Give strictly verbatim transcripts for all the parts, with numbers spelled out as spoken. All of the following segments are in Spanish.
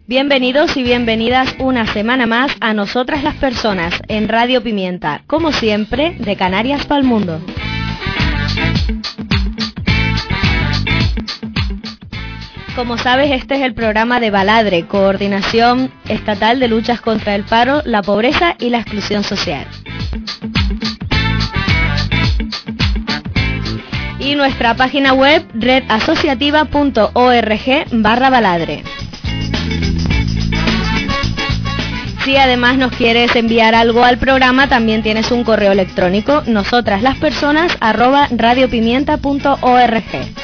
Bienvenidos y bienvenidas una semana más a Nosotras las Personas en Radio Pimienta, como siempre, de Canarias para el mundo. Como sabes, este es el programa de Baladre, Coordinación Estatal de Luchas contra el Paro, la Pobreza y la Exclusión Social. Y nuestra página web, redasociativa.org barra baladre. Si además nos quieres enviar algo al programa, también tienes un correo electrónico, nosotraslaspersonas arroba radiopimienta.org.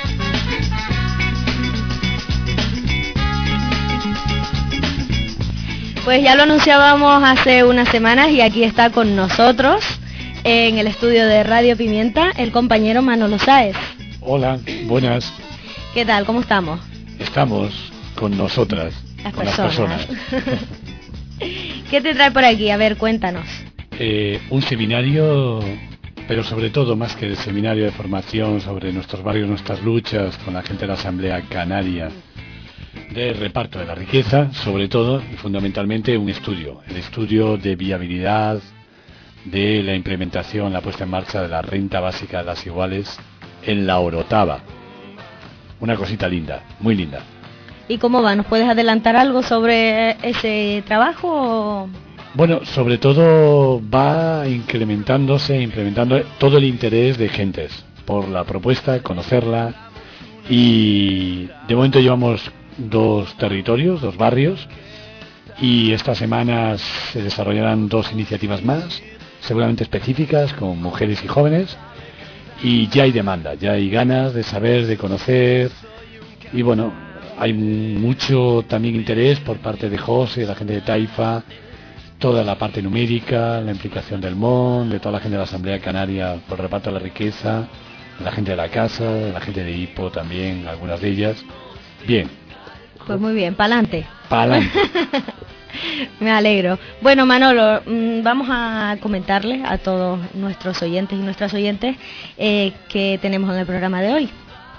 Pues ya lo anunciábamos hace unas semanas y aquí está con nosotros en el estudio de Radio Pimienta el compañero Manolo Sáez. Hola, buenas. ¿Qué tal? ¿Cómo estamos? Estamos con nosotras, las con personas. las personas. ¿Qué te trae por aquí? A ver, cuéntanos. Eh, un seminario, pero sobre todo más que el seminario de formación sobre nuestros barrios, nuestras luchas con la gente de la Asamblea Canaria, de reparto de la riqueza, sobre todo y fundamentalmente un estudio, el estudio de viabilidad de la implementación, la puesta en marcha de la renta básica de las iguales en la Orotava. Una cosita linda, muy linda. ¿Y cómo va? ¿Nos puedes adelantar algo sobre ese trabajo? Bueno, sobre todo va incrementándose, implementando todo el interés de gentes por la propuesta, conocerla, y de momento llevamos dos territorios, dos barrios, y estas semanas se desarrollarán dos iniciativas más, seguramente específicas, con mujeres y jóvenes, y ya hay demanda, ya hay ganas de saber, de conocer, y bueno, hay mucho también interés por parte de José, la gente de Taifa, toda la parte numérica, la implicación del M O N, de toda la gente de la Asamblea Canaria por el reparto de la riqueza, la gente de la casa, la gente de I P O también, algunas de ellas. Bien. Pues muy bien, pa'lante. Pa'lante. Me alegro. Bueno, Manolo, vamos a comentarles a todos nuestros oyentes y nuestras oyentes eh, que tenemos en el programa de hoy.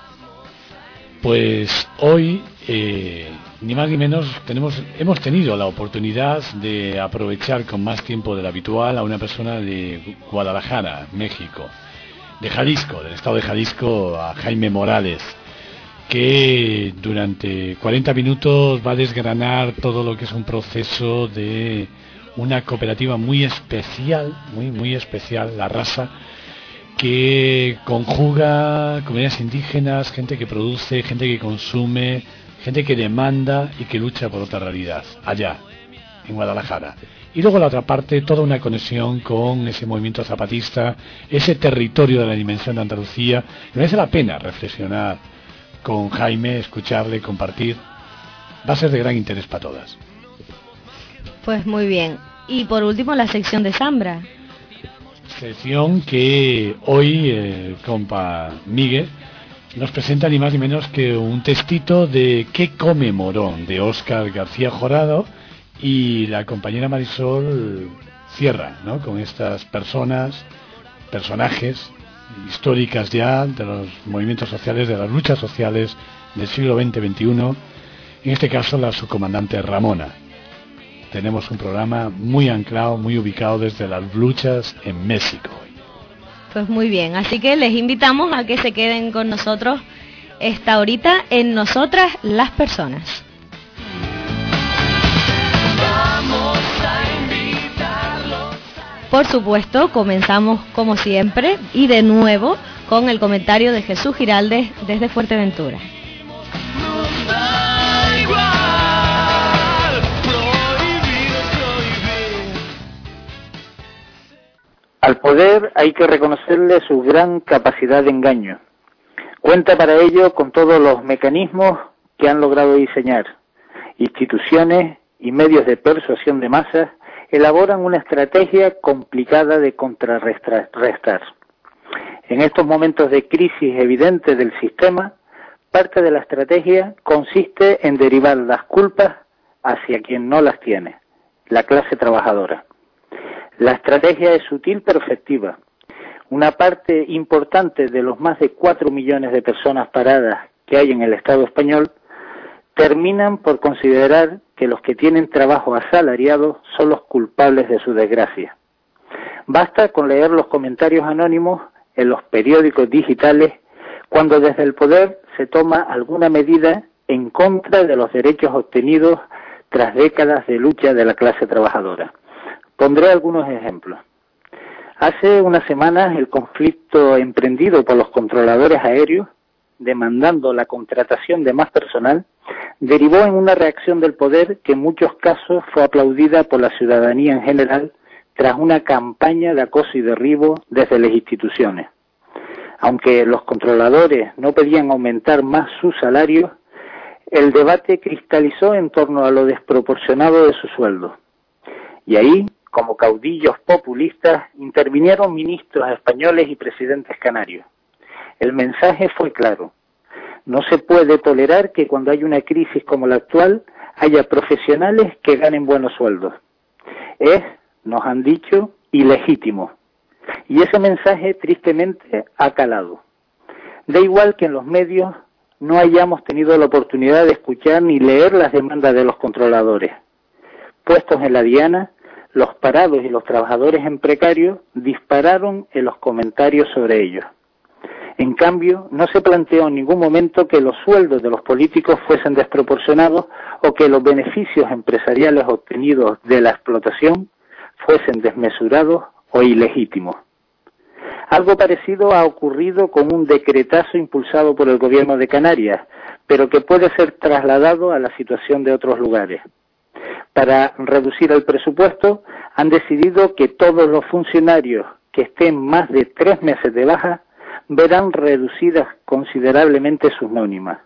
Pues hoy, eh, ni más ni menos, tenemos, hemos tenido la oportunidad de aprovechar con más tiempo del habitual a una persona de Guadalajara, México, de Jalisco, del estado de Jalisco, a Jaime Morales, que durante cuarenta minutos va a desgranar todo lo que es un proceso de una cooperativa muy especial, muy muy especial, La Raza, que conjuga comunidades indígenas, gente que produce, gente que consume, gente que demanda y que lucha por otra realidad, allá, en Guadalajara. Y luego la otra parte, toda una conexión con ese movimiento zapatista, ese territorio de la dimensión de Andalucía. Me merece la pena reflexionar con Jaime, escucharle, compartir. Va a ser de gran interés para todas. Pues muy bien. Y por último, la sección de Zambra. Sección que hoy el compa Miguel nos presenta ni más ni menos que un textito de ¿Qué come Morón?, de Óscar García Jurado, y la compañera Marisol cierra, ¿no?, con estas personas, personajes históricas ya de los movimientos sociales, de las luchas sociales del siglo veinte veintiuno, en este caso la subcomandante Ramona. Tenemos un programa muy anclado, muy ubicado desde las luchas en México. Pues muy bien, así que les invitamos a que se queden con nosotros esta horita en Nosotras las Personas. Vamos a invitarlos. Por supuesto, comenzamos como siempre y de nuevo con el comentario de Jesús Giraldez desde Fuerteventura. Al poder hay que reconocerle su gran capacidad de engaño. Cuenta para ello con todos los mecanismos que han logrado diseñar. Instituciones y medios de persuasión de masas elaboran una estrategia complicada de contrarrestar. En estos momentos de crisis evidente del sistema, parte de la estrategia consiste en derivar las culpas hacia quien no las tiene, la clase trabajadora. La estrategia es sutil pero efectiva. Una parte importante de los más de cuatro millones de personas paradas que hay en el Estado español terminan por considerar que los que tienen trabajo asalariado son los culpables de su desgracia. Basta con leer los comentarios anónimos en los periódicos digitales cuando desde el poder se toma alguna medida en contra de los derechos obtenidos tras décadas de lucha de la clase trabajadora. Pondré algunos ejemplos. Hace unas semanas el conflicto emprendido por los controladores aéreos, demandando la contratación de más personal, derivó en una reacción del poder que en muchos casos fue aplaudida por la ciudadanía en general tras una campaña de acoso y derribo desde las instituciones. Aunque los controladores no pedían aumentar más sus salarios, el debate cristalizó en torno a lo desproporcionado de su sueldo. Y ahí, como caudillos populistas, intervinieron ministros españoles y presidentes canarios. El mensaje fue claro. No se puede tolerar que cuando hay una crisis como la actual haya profesionales que ganen buenos sueldos. Es, nos han dicho, ilegítimo. Y ese mensaje tristemente ha calado. Da igual que en los medios no hayamos tenido la oportunidad de escuchar ni leer las demandas de los controladores. Puestos en la diana, los parados y los trabajadores en precario dispararon en los comentarios sobre ellos. En cambio, no se planteó en ningún momento que los sueldos de los políticos fuesen desproporcionados o que los beneficios empresariales obtenidos de la explotación fuesen desmesurados o ilegítimos. Algo parecido ha ocurrido con un decretazo impulsado por el gobierno de Canarias, pero que puede ser trasladado a la situación de otros lugares. Para reducir el presupuesto, han decidido que todos los funcionarios que estén más de tres meses de baja verán reducidas considerablemente sus nóminas.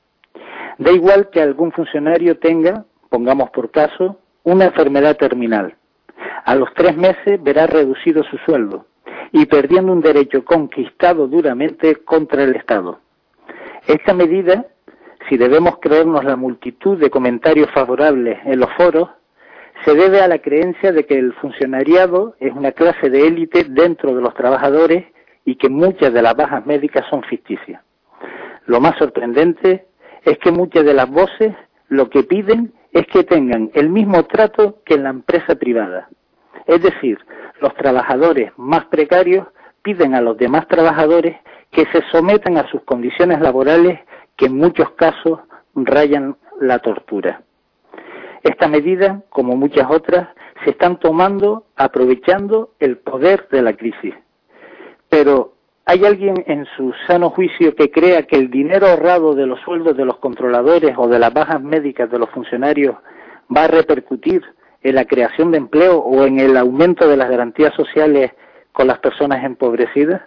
Da igual que algún funcionario tenga, pongamos por caso, una enfermedad terminal. A los tres meses verá reducido su sueldo y perdiendo un derecho conquistado duramente contra el Estado. Esta medida, si debemos creernos la multitud de comentarios favorables en los foros, se debe a la creencia de que el funcionariado es una clase de élite dentro de los trabajadores y que muchas de las bajas médicas son ficticias. Lo más sorprendente es que muchas de las voces lo que piden es que tengan el mismo trato que en la empresa privada. Es decir, los trabajadores más precarios piden a los demás trabajadores que se sometan a sus condiciones laborales que en muchos casos rayan la tortura. Esta medida, como muchas otras, se están tomando aprovechando el poder de la crisis. Pero, ¿hay alguien en su sano juicio que crea que el dinero ahorrado de los sueldos de los controladores o de las bajas médicas de los funcionarios va a repercutir en la creación de empleo o en el aumento de las garantías sociales con las personas empobrecidas?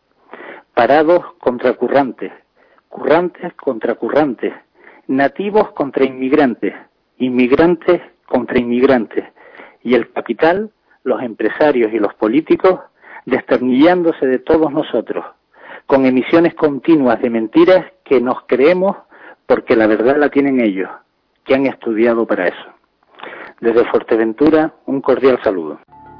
Parados contra currantes, currantes contra currantes, nativos contra inmigrantes, inmigrantes contra inmigrantes, y el capital, los empresarios y los políticos desternillándose de todos nosotros, con emisiones continuas de mentiras que nos creemos porque la verdad la tienen ellos, que han estudiado para eso. Desde Fuerteventura, un cordial saludo.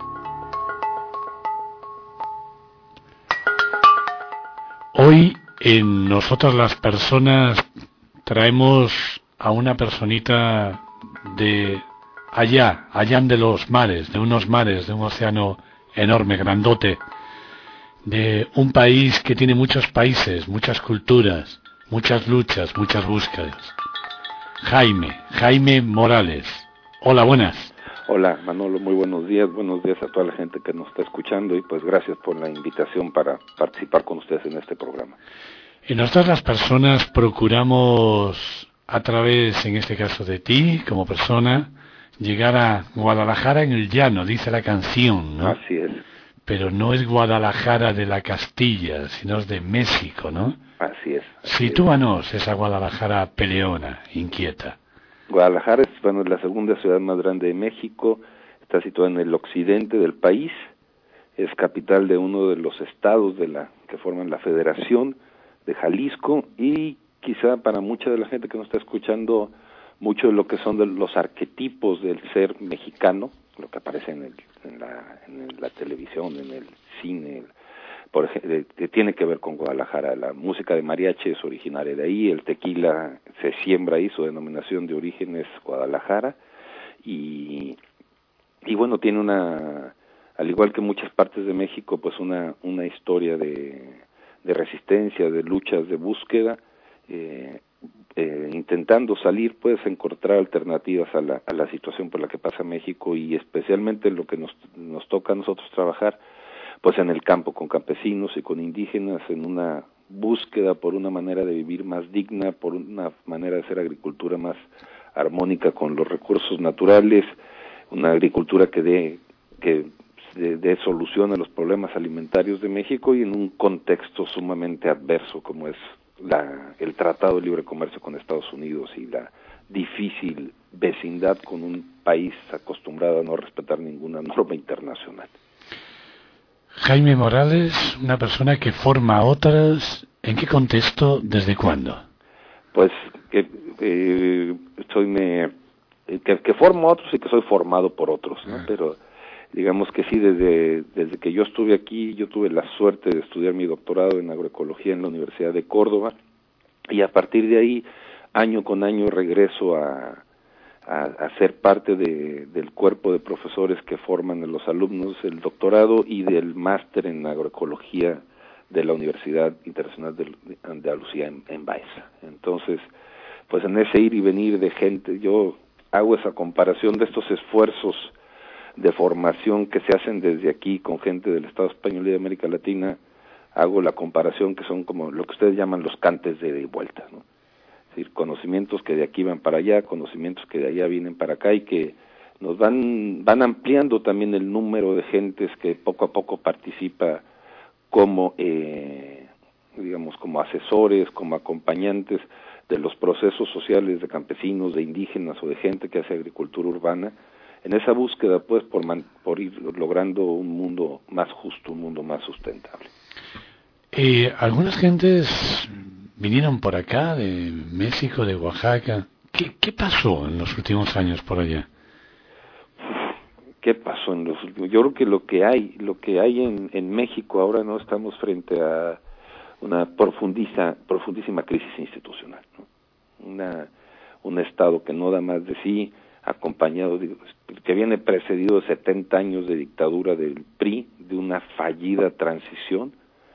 Hoy en Nosotras las Personas traemos a una personita de allá, allá de los mares, de unos mares, de un océano enorme, grandote, de un país que tiene muchos países, muchas culturas, muchas luchas, muchas búsquedas. Jaime, Jaime Morales. Hola, buenas. Hola, Manolo, muy buenos días. Buenos días a toda la gente que nos está escuchando y pues gracias por la invitación para participar con ustedes en este programa. En Nosotras las Personas procuramos, a través, en este caso de ti, como persona, llegar a Guadalajara en el llano, dice la canción, ¿no? Así es. Pero no es Guadalajara de la Castilla, sino es de México, ¿no? Así es. Así Sitúanos es. Esa Guadalajara peleona, inquieta. Guadalajara es, bueno, es la segunda ciudad más grande de México, está situada en el occidente del país, es capital de uno de los estados de la que forman la Federación de Jalisco y quizá para mucha de la gente que nos está escuchando, mucho de lo que son de los arquetipos del ser mexicano, lo que aparece en, el, en, la, en la televisión, en el cine, por ejemplo, que tiene que ver con Guadalajara. La música de mariachi es originaria de ahí, el tequila se siembra ahí, su denominación de origen es Guadalajara, y, y bueno, tiene una, al igual que muchas partes de México, pues una, una historia de, de resistencia, de luchas, de búsqueda, eh, eh, intentando salir, pues encontrar alternativas a la, a la situación por la que pasa México, y especialmente lo que nos, nos toca a nosotros trabajar, pues en el campo, con campesinos y con indígenas, en una búsqueda por una manera de vivir más digna, por una manera de hacer agricultura más armónica con los recursos naturales, una agricultura que dé que dé, dé solución a los problemas alimentarios de México, y en un contexto sumamente adverso como es la, el Tratado de Libre Comercio con Estados Unidos y la difícil vecindad con un país acostumbrado a no respetar ninguna norma internacional. Jaime Morales, una persona que forma a otras, ¿en qué contexto, desde cuándo? Pues que eh, soy me que, que formo a otros y que soy formado por otros, ¿no? Ah. Pero digamos que sí, desde desde que yo estuve aquí, yo tuve la suerte de estudiar mi doctorado en agroecología en la Universidad de Córdoba, y a partir de ahí, año con año, regreso a A, a ser parte de, del cuerpo de profesores que forman a los alumnos del doctorado y del máster en agroecología de la Universidad Internacional de Andalucía en, en Baeza. Entonces, pues en ese ir y venir de gente, yo hago esa comparación de estos esfuerzos de formación que se hacen desde aquí con gente del Estado español y de América Latina, hago la comparación que son como lo que ustedes llaman los cantes de ida y vuelta, ¿no? Es decir, conocimientos que de aquí van para allá, conocimientos que de allá vienen para acá, y que nos van van ampliando también el número de gentes que poco a poco participa como eh, digamos como asesores, como acompañantes de los procesos sociales de campesinos, de indígenas o de gente que hace agricultura urbana, en esa búsqueda pues por man, por ir logrando un mundo más justo, un mundo más sustentable. Eh, algunas gentes vinieron por acá, de México, de Oaxaca. ¿Qué, qué pasó en los últimos años por allá? ¿Qué pasó en los últimos? Yo creo que lo que hay, lo que hay en, en México ahora, no estamos frente a una profundiza, profundísima crisis institucional, ¿no? Una, un Estado que no da más de sí, acompañado, de, que viene precedido de setenta años de dictadura del P R I, de una fallida transición,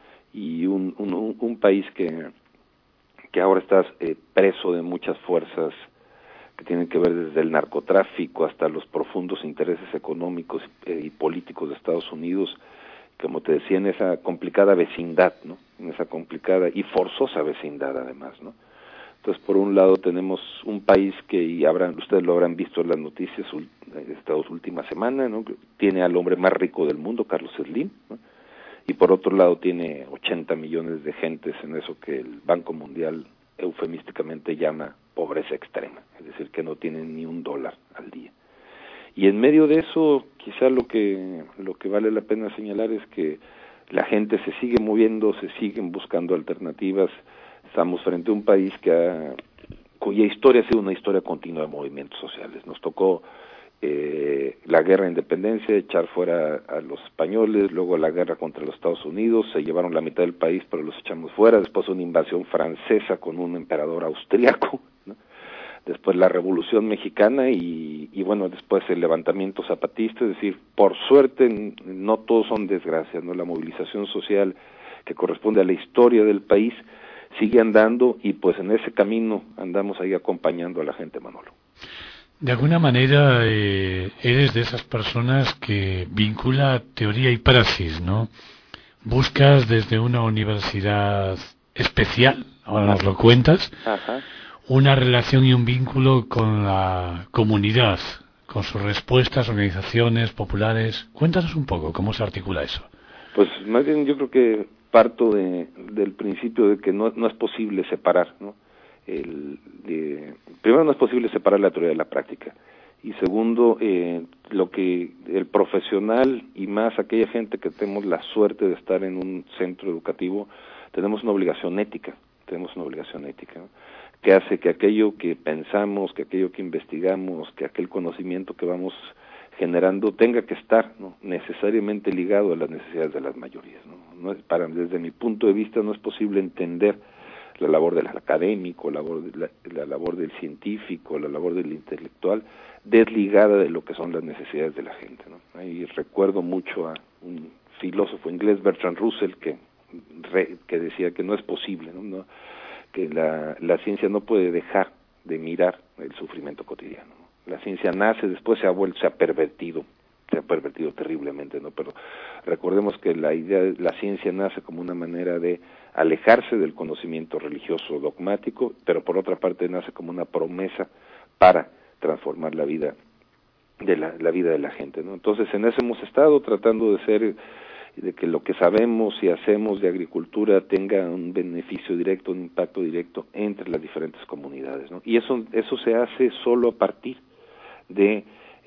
y un, un, un país que que ahora está eh, preso de muchas fuerzas que tienen que ver desde el narcotráfico hasta los profundos intereses económicos eh, y políticos de Estados Unidos, como te decía, en esa complicada vecindad, ¿no? En esa complicada y forzosa vecindad además, ¿no? Entonces, por un lado tenemos un país que, y habrán, ustedes lo habrán visto en las noticias esta última semana, ¿no? Que tiene al hombre más rico del mundo, Carlos Slim, ¿no? Y por otro lado tiene ochenta millones de gentes en eso que el Banco Mundial eufemísticamente llama pobreza extrema, es decir, que no tienen ni un dólar al día. Y en medio de eso, quizá lo que lo que vale la pena señalar es que la gente se sigue moviendo, se siguen buscando alternativas. Estamos frente a un país que ha, cuya historia ha sido una historia continua de movimientos sociales. Nos tocó Eh, la guerra de independencia, echar fuera a los españoles, luego la guerra contra los Estados Unidos, se llevaron la mitad del país pero los echamos fuera, después una invasión francesa con un emperador austriaco, ¿no? Después la Revolución Mexicana y, y bueno, después el levantamiento zapatista. Es decir, por suerte no todos son desgracias, ¿no? La movilización social que corresponde a la historia del país sigue andando, y pues en ese camino andamos ahí acompañando a la gente, Manolo. De alguna manera eh, eres de esas personas que vincula teoría y praxis, ¿no? Buscas desde una universidad especial, ahora nos lo cuentas, Ajá. una relación y un vínculo con la comunidad, con sus respuestas, organizaciones populares. Cuéntanos un poco cómo se articula eso. Pues más bien yo creo que parto de, del principio de que no, no es posible separar, ¿no? El, de, primero, no es posible separar la teoría de la práctica, y segundo, eh, lo que el profesional y más aquella gente que tenemos la suerte de estar en un centro educativo, tenemos una obligación ética, tenemos una obligación ética, ¿no? Que hace que aquello que pensamos, que aquello que investigamos, que aquel conocimiento que vamos generando, tenga que estar, ¿no?, necesariamente ligado a las necesidades de las mayorías, ¿no? No es, para, desde mi punto de vista no es posible entender la labor del académico, la labor, de la, la labor del científico, la labor del intelectual, desligada de lo que son las necesidades de la gente, ¿no? Ahí recuerdo mucho a un filósofo inglés, Bertrand Russell, que, re, que decía que no es posible, ¿no? No, que la, la ciencia no puede dejar de mirar el sufrimiento cotidiano, ¿no? La ciencia nace, después se ha vuelto, se ha pervertido, se ha pervertido terriblemente, ¿no? Pero recordemos que la idea, la ciencia nace como una manera de alejarse del conocimiento religioso dogmático, pero por otra parte nace como una promesa para transformar la vida de la, la vida de la gente, ¿no? Entonces en eso hemos estado tratando de ser, de que lo que sabemos y hacemos de agricultura tenga un beneficio directo, un impacto directo entre las diferentes comunidades, ¿no? Y eso eso se hace solo a partir de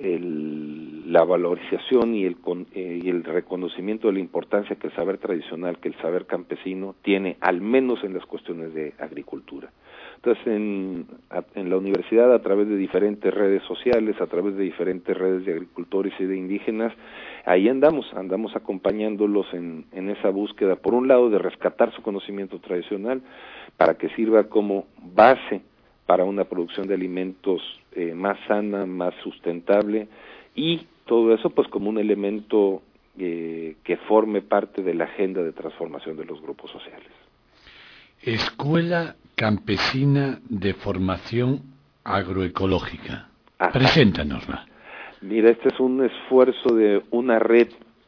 el, la valorización y el, eh, y el reconocimiento de la importancia que el saber tradicional, que el saber campesino tiene, al menos en las cuestiones de agricultura. Entonces, en, a, en la universidad, a través de diferentes redes sociales, a través de diferentes redes de agricultores y de indígenas, ahí andamos, andamos acompañándolos en, en esa búsqueda, por un lado, de rescatar su conocimiento tradicional, para que sirva como base para una producción de alimentos eh, más sana, más sustentable, y todo eso pues como un elemento eh, que forme parte de la agenda de transformación de los grupos sociales. Escuela Campesina de Formación Agroecológica. Ajá. Preséntanosla. Mira, este es un esfuerzo de una red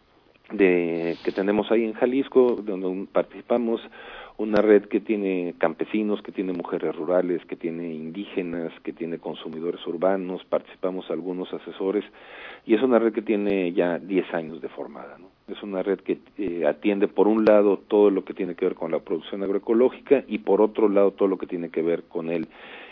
de que tenemos ahí en Jalisco, donde participamos, una red que tiene campesinos, que tiene mujeres rurales, que tiene indígenas, que tiene consumidores urbanos, participamos algunos asesores, y es una red que tiene ya diez años de formada, ¿no? Es una red que eh, atiende por un lado todo lo que tiene que ver con la producción agroecológica y por otro lado todo lo que tiene que ver con el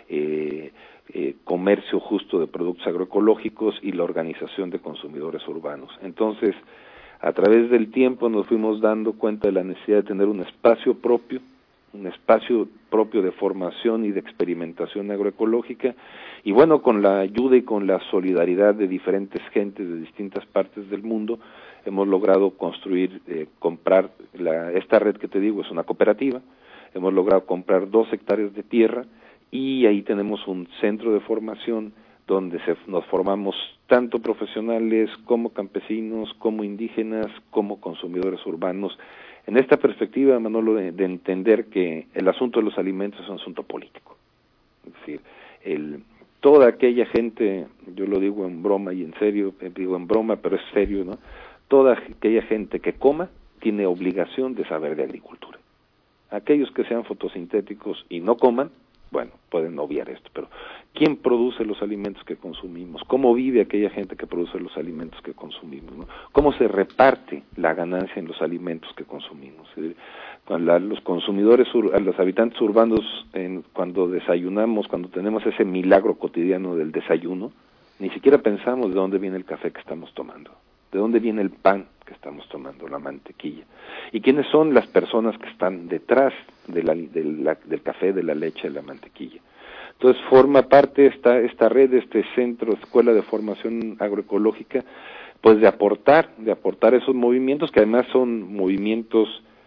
eh, eh, comercio justo de productos agroecológicos y la organización de consumidores urbanos. Entonces, a través del tiempo nos fuimos dando cuenta de la necesidad de tener un espacio propio, un espacio propio de formación y de experimentación agroecológica, y bueno, con la ayuda y con la solidaridad de diferentes gentes de distintas partes del mundo, hemos logrado construir, eh, comprar, la, esta red que te digo es una cooperativa, hemos logrado comprar dos hectáreas de tierra, y ahí tenemos un centro de formación donde se, nos formamos tanto profesionales como campesinos, como indígenas, como consumidores urbanos, en esta perspectiva, Manolo, de, de entender que el asunto de los alimentos es un asunto político. Es decir, el, toda aquella gente, yo lo digo en broma y en serio, digo en broma, pero es serio, ¿no? Toda aquella gente que coma tiene obligación de saber de agricultura. Aquellos que sean fotosintéticos y no coman, bueno, pueden obviar esto, pero ¿quién produce los alimentos que consumimos? ¿Cómo vive aquella gente que produce los alimentos que consumimos, ¿no? ¿Cómo se reparte la ganancia en los alimentos que consumimos? ¿Sí? Cuando la, los consumidores, los habitantes urbanos, en, cuando desayunamos, cuando tenemos ese milagro cotidiano del desayuno, ni siquiera pensamos de dónde viene el café que estamos tomando, de dónde viene el pan que estamos tomando, la mantequilla, y quiénes son las personas que están detrás de la, de la, del café, de la leche, de la mantequilla. Entonces forma parte esta esta red, este centro, escuela de formación agroecológica, pues de aportar, de aportar esos movimientos que además son movimientos,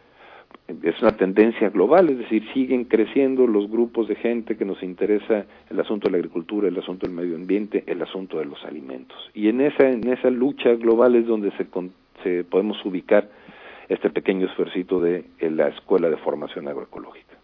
es una tendencia global, es decir, siguen creciendo los grupos de gente que nos interesa el asunto de la agricultura, el asunto del medio ambiente, el asunto de los alimentos. Y en esa en esa lucha global es donde se, se podemos ubicar este pequeño esfuercito de, de la Escuela de Formación Agroecológica.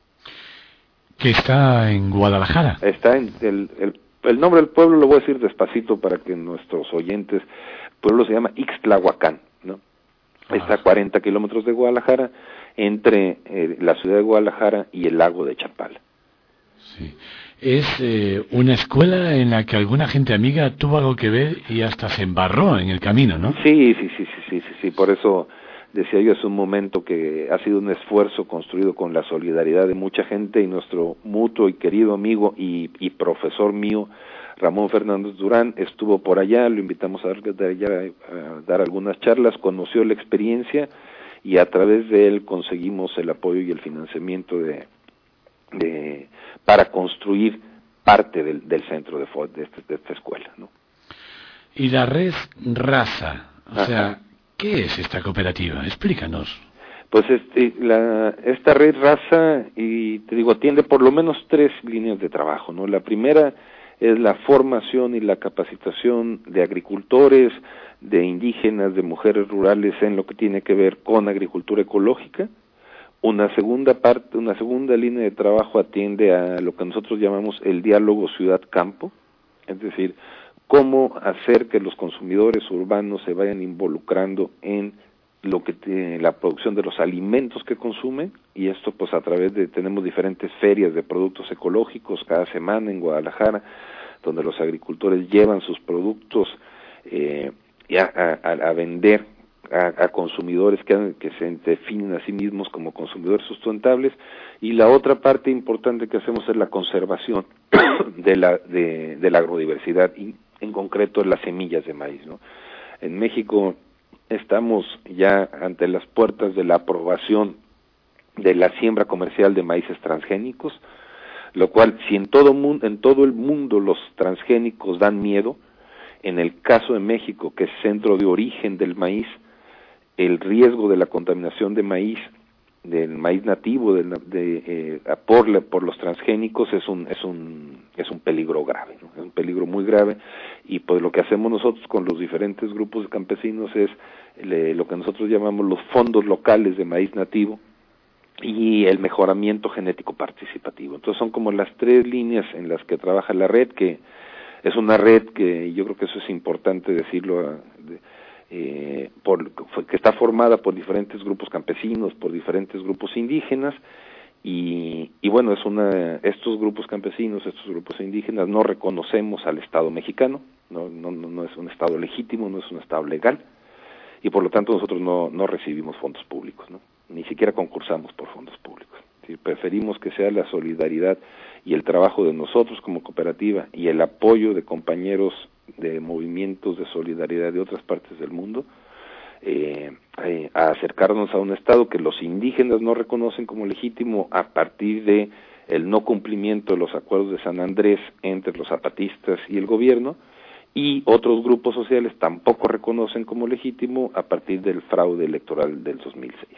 Que está en Guadalajara. Está en el, el, el nombre del pueblo lo voy a decir despacito para que nuestros oyentes, el pueblo se llama Ixtlahuacán, ¿no? Ah. Está a cuarenta kilómetros de Guadalajara, entre eh, la ciudad de Guadalajara y el lago de Chapala. Sí. Es eh, una escuela en la que alguna gente amiga tuvo algo que ver y hasta se embarró en el camino, ¿no? Sí, sí, sí, sí, sí, sí, sí. Por eso decía yo hace un momento que ha sido un esfuerzo construido con la solidaridad de mucha gente, y nuestro mutuo y querido amigo y, y profesor mío, Ramón Fernández Durán, estuvo por allá, lo invitamos a dar, a dar algunas charlas, conoció la experiencia y a través de él conseguimos el apoyo y el financiamiento de, de para construir parte del, del centro de, de, este, de esta escuela, ¿no? Y la red Rasa, o Ajá. sea, ¿qué es esta cooperativa? Explícanos. Pues este, la, esta red Rasa, y te digo, atiende por lo menos tres líneas de trabajo, ¿no? La primera es la formación y la capacitación de agricultores, de indígenas, de mujeres rurales en lo que tiene que ver con agricultura ecológica. Una segunda parte, una segunda línea de trabajo atiende a lo que nosotros llamamos el diálogo ciudad-campo, es decir, cómo hacer que los consumidores urbanos se vayan involucrando en lo que tiene la producción de los alimentos que consumen, y esto pues a través de, tenemos diferentes ferias de productos ecológicos cada semana en Guadalajara, donde los agricultores llevan sus productos eh, a, a, a vender a, a consumidores que, que se definen a sí mismos como consumidores sustentables. Y la otra parte importante que hacemos es la conservación de la, de, de la agrodiversidad, y en concreto las semillas de maíz, ¿no? En México estamos ya ante las puertas de la aprobación de la siembra comercial de maíces transgénicos, lo cual, si en todo mundo, en todo el mundo los transgénicos dan miedo, en el caso de México, que es centro de origen del maíz, el riesgo de la contaminación de maíz, del maíz nativo, de, de eh, por, la, por los transgénicos es un es un es un peligro grave, ¿no? Es un peligro muy grave, y pues lo que hacemos nosotros con los diferentes grupos de campesinos es le, lo que nosotros llamamos los fondos locales de maíz nativo y el mejoramiento genético participativo. Entonces son como las tres líneas en las que trabaja la red, que es una red que yo creo que eso es importante decirlo, de, Eh, por, que está formada por diferentes grupos campesinos, por diferentes grupos indígenas, y, y bueno, es una, estos grupos campesinos, estos grupos indígenas, no reconocemos al Estado mexicano, no, no, no es un Estado legítimo, no es un Estado legal, y por lo tanto nosotros no, no recibimos fondos públicos, ¿no? Ni siquiera concursamos por fondos públicos. ¿Sí? Preferimos que sea la solidaridad y el trabajo de nosotros como cooperativa y el apoyo de compañeros de movimientos de solidaridad de otras partes del mundo, eh, eh, a acercarnos a un Estado que los indígenas no reconocen como legítimo a partir de el no cumplimiento de los acuerdos de San Andrés entre los zapatistas y el gobierno, y otros grupos sociales tampoco reconocen como legítimo a partir del fraude electoral del dos mil seis.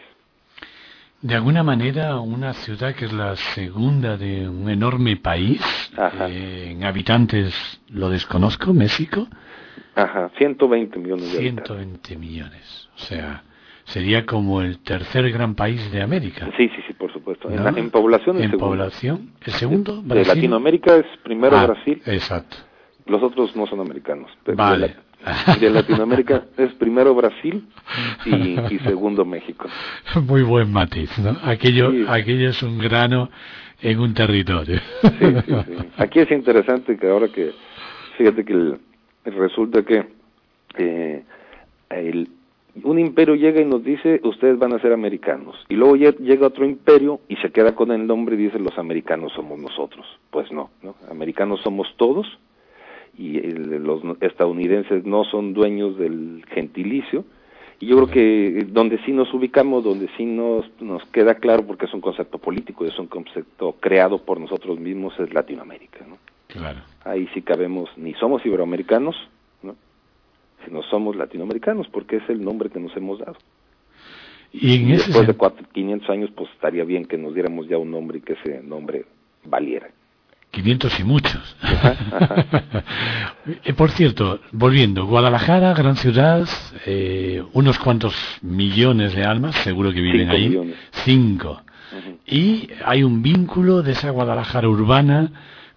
De alguna manera, una ciudad que es la segunda de un enorme país, eh, en habitantes, lo desconozco, México. Ajá, ciento veinte millones de ciento veinte habitantes. Millones, o sea, sería como el tercer gran país de América. Sí, sí, sí, por supuesto. ¿No? En, la, en población, el en segundo. población, el segundo, de, de Latinoamérica es primero ah, Brasil. Exacto. Los otros no son americanos. Pero vale. De, la, de Latinoamérica es primero Brasil y, y segundo México. Muy buen matiz, ¿no? Aquello, sí. aquello es un grano en un territorio. Sí, sí, sí. Aquí es interesante que ahora que, fíjate que el, resulta que eh, el, un imperio llega y nos dice, ustedes van a ser americanos, y luego llega otro imperio y se queda con el nombre y dice, los americanos somos nosotros. Pues no, ¿no? Americanos somos todos, y el, los estadounidenses no son dueños del gentilicio, y yo creo que donde sí nos ubicamos, donde sí nos, nos queda claro, porque es un concepto político, es un concepto creado por nosotros mismos, es Latinoamérica, ¿no? Claro. Ahí sí cabemos, ni somos iberoamericanos, ¿no? Sino somos latinoamericanos, porque es el nombre que nos hemos dado. Y, en y ese después de cuatro, quinientos años, pues estaría bien que nos diéramos ya un nombre y que ese nombre valiera. quinientos y muchos. Ajá, ajá. Por cierto, volviendo, Guadalajara, gran ciudad, eh, unos cuantos millones de almas, seguro que viven Cinco ahí. Millones. Cinco. Uh-huh. Y hay un vínculo de esa Guadalajara urbana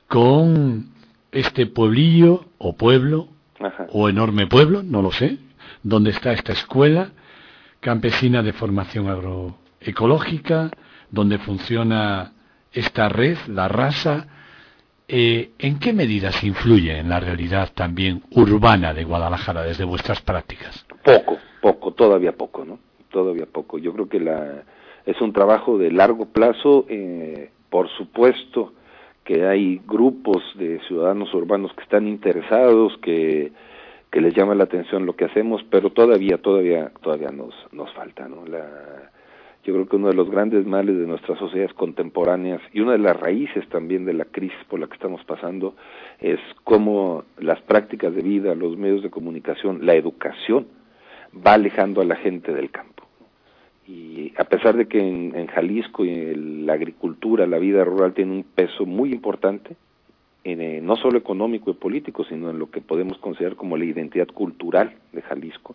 con este pueblillo o pueblo, ajá, o enorme pueblo, no lo sé, donde está esta escuela campesina de formación agroecológica, donde funciona esta red, la Rasa. Eh, ¿En qué medida se influye en la realidad también urbana de Guadalajara desde vuestras prácticas? Poco, poco, todavía poco, ¿no? Todavía poco. Yo creo que la es un trabajo de largo plazo. Eh, por supuesto que hay grupos de ciudadanos urbanos que están interesados, que que les llama la atención lo que hacemos, pero todavía, todavía, todavía nos nos falta, ¿no? La Yo creo que uno de los grandes males de nuestras sociedades contemporáneas y una de las raíces también de la crisis por la que estamos pasando es cómo las prácticas de vida, los medios de comunicación, la educación va alejando a la gente del campo. Y a pesar de que en, en Jalisco y en la agricultura, la vida rural tiene un peso muy importante, en, eh, no solo económico y político, sino en lo que podemos considerar como la identidad cultural de Jalisco,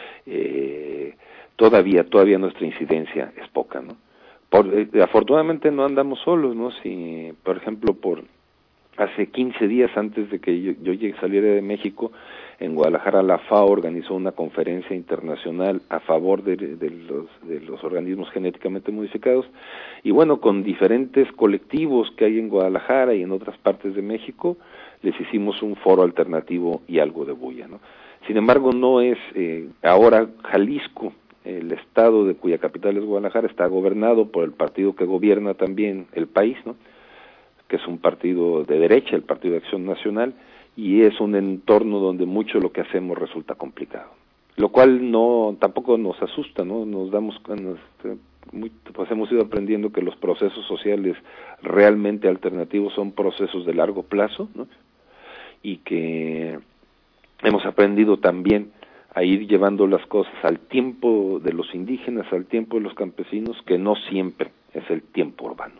eh, todavía todavía nuestra incidencia es poca, ¿no? Por, eh, afortunadamente no andamos solos, ¿no? Si, por ejemplo, por hace quince días antes de que yo, yo llegue, saliera de México, en Guadalajara la FAO organizó una conferencia internacional a favor de, de, los, de los organismos genéticamente modificados, y bueno, con diferentes colectivos que hay en Guadalajara y en otras partes de México, les hicimos un foro alternativo y algo de bulla, ¿no? Sin embargo, no es, eh, ahora Jalisco, el estado de cuya capital es Guadalajara, está gobernado por el partido que gobierna también el país, ¿no? Que es un partido de derecha, el Partido de Acción Nacional, y es un entorno donde mucho lo que hacemos resulta complicado, lo cual no tampoco nos asusta, ¿no? Nos damos nos, muy, pues hemos ido aprendiendo que los procesos sociales realmente alternativos son procesos de largo plazo, ¿no? Y que hemos aprendido también a ir llevando las cosas al tiempo de los indígenas, al tiempo de los campesinos, que no siempre es el tiempo urbano.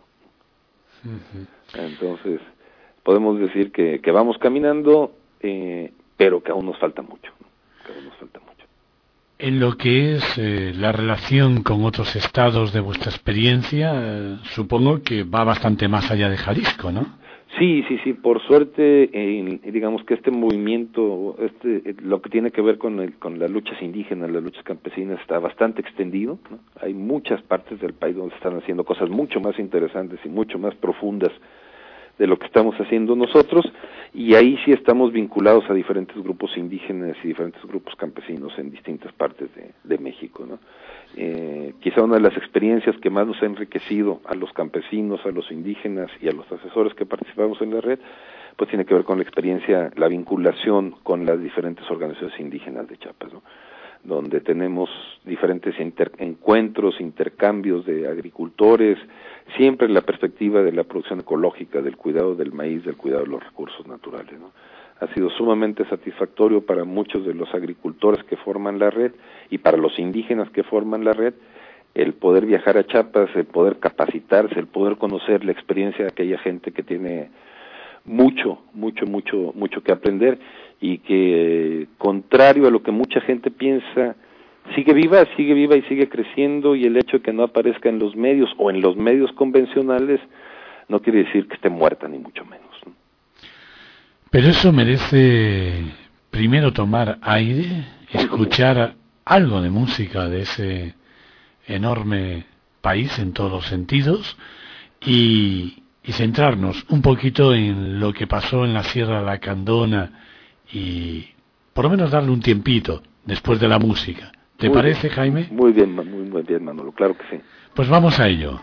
Uh-huh. Entonces, podemos decir que, que vamos caminando, eh, pero que aún nos falta mucho, ¿no? Que aún nos falta mucho. En lo que es eh, la relación con otros estados de vuestra experiencia, eh, supongo que va bastante más allá de Jalisco, ¿no? Sí, sí, sí, por suerte, eh, digamos que este movimiento, este, eh, lo que tiene que ver con, el, con las luchas indígenas, las luchas campesinas, está bastante extendido, ¿no? Hay muchas partes del país donde están haciendo cosas mucho más interesantes y mucho más profundas de lo que estamos haciendo nosotros, y ahí sí estamos vinculados a diferentes grupos indígenas y diferentes grupos campesinos en distintas partes de, de México, ¿no? Eh, quizá una de las experiencias que más nos ha enriquecido a los campesinos, a los indígenas y a los asesores que participamos en la red, pues tiene que ver con la experiencia, la vinculación con las diferentes organizaciones indígenas de Chiapas, ¿no? Donde tenemos diferentes inter encuentros, intercambios de agricultores, siempre en la perspectiva de la producción ecológica, del cuidado del maíz, del cuidado de los recursos naturales, ¿no? Ha sido sumamente satisfactorio para muchos de los agricultores que forman la red y para los indígenas que forman la red el poder viajar a Chiapas, el poder capacitarse, el poder conocer la experiencia de aquella gente que tiene mucho, mucho, mucho, mucho que aprender y que, contrario a lo que mucha gente piensa, sigue viva, sigue viva y sigue creciendo, y el hecho de que no aparezca en los medios o en los medios convencionales no quiere decir que esté muerta, ni mucho menos, ¿no? Pero eso merece primero tomar aire, escuchar algo de música de ese enorme país en todos los sentidos y, y centrarnos un poquito en lo que pasó en la Sierra de la Candona y por lo menos darle un tiempito después de la música. ¿Te muy parece, bien, Jaime? Muy bien, muy, muy bien, Manolo, claro que sí. Pues vamos a ello.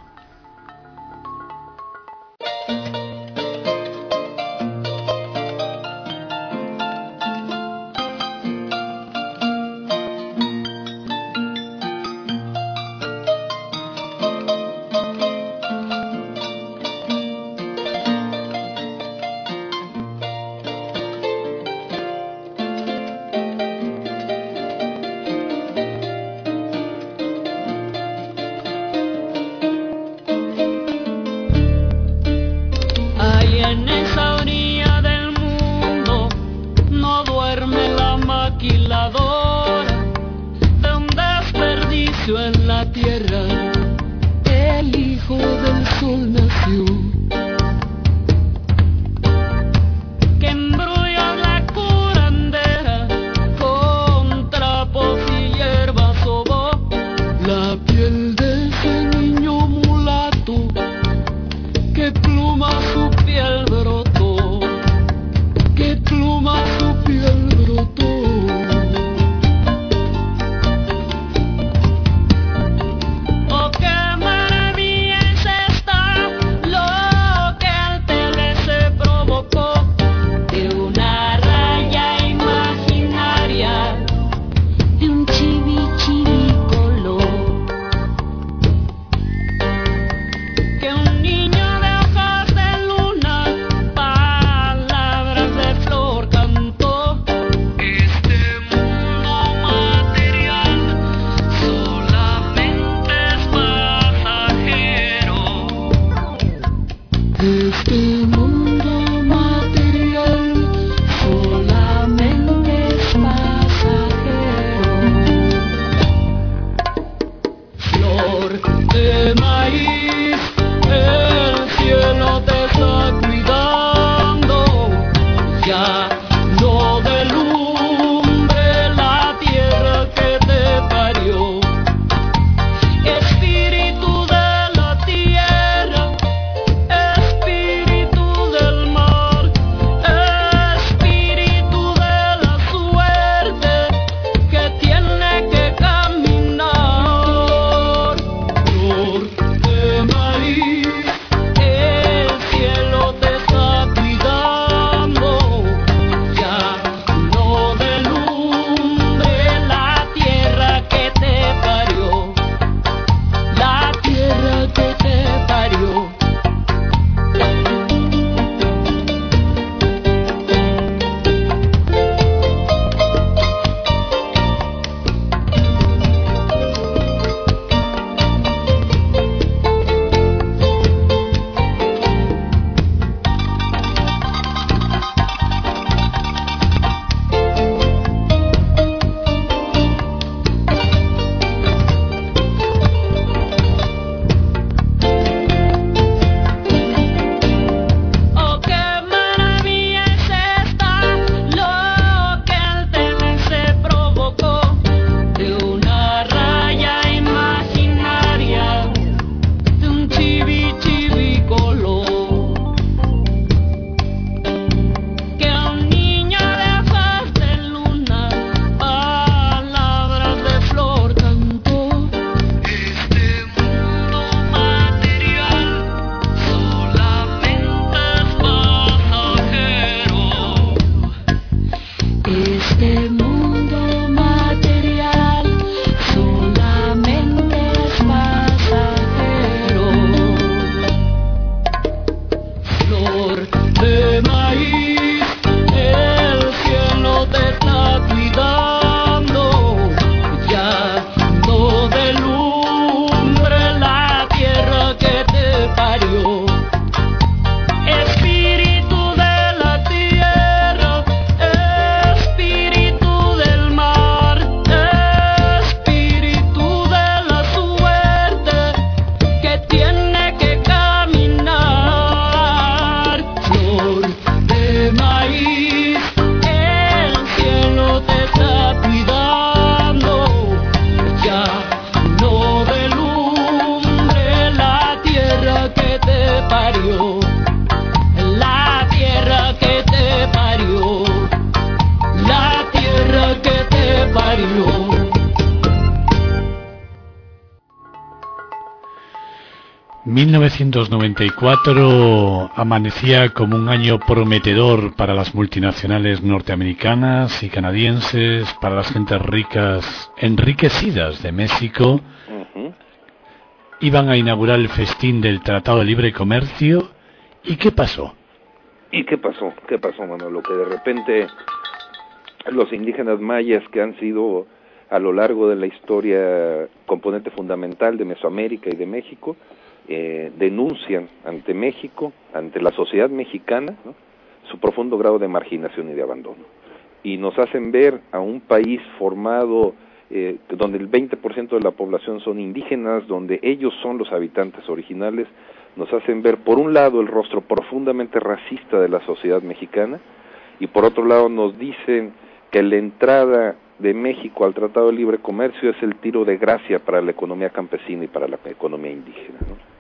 mil novecientos noventa y cuatro amanecía como un año prometedor para las multinacionales norteamericanas y canadienses, para las gentes ricas enriquecidas de México. Uh-huh. Iban a inaugurar el festín del Tratado de Libre Comercio. ¿Y qué pasó? ¿Y qué pasó? ¿Qué pasó, Manolo? Que de repente los indígenas mayas, que han sido a lo largo de la historia componente fundamental de Mesoamérica y de México, eh, denuncian ante México, ante la sociedad mexicana, ¿no?, su profundo grado de marginación y de abandono. Y nos hacen ver a un país formado eh, donde el veinte por ciento de la población son indígenas, donde ellos son los habitantes originales. Nos hacen ver, por un lado, el rostro profundamente racista de la sociedad mexicana, y por otro lado nos dicen que la entrada de México al Tratado de Libre Comercio es el tiro de gracia para la economía campesina y para la economía indígena, ¿no?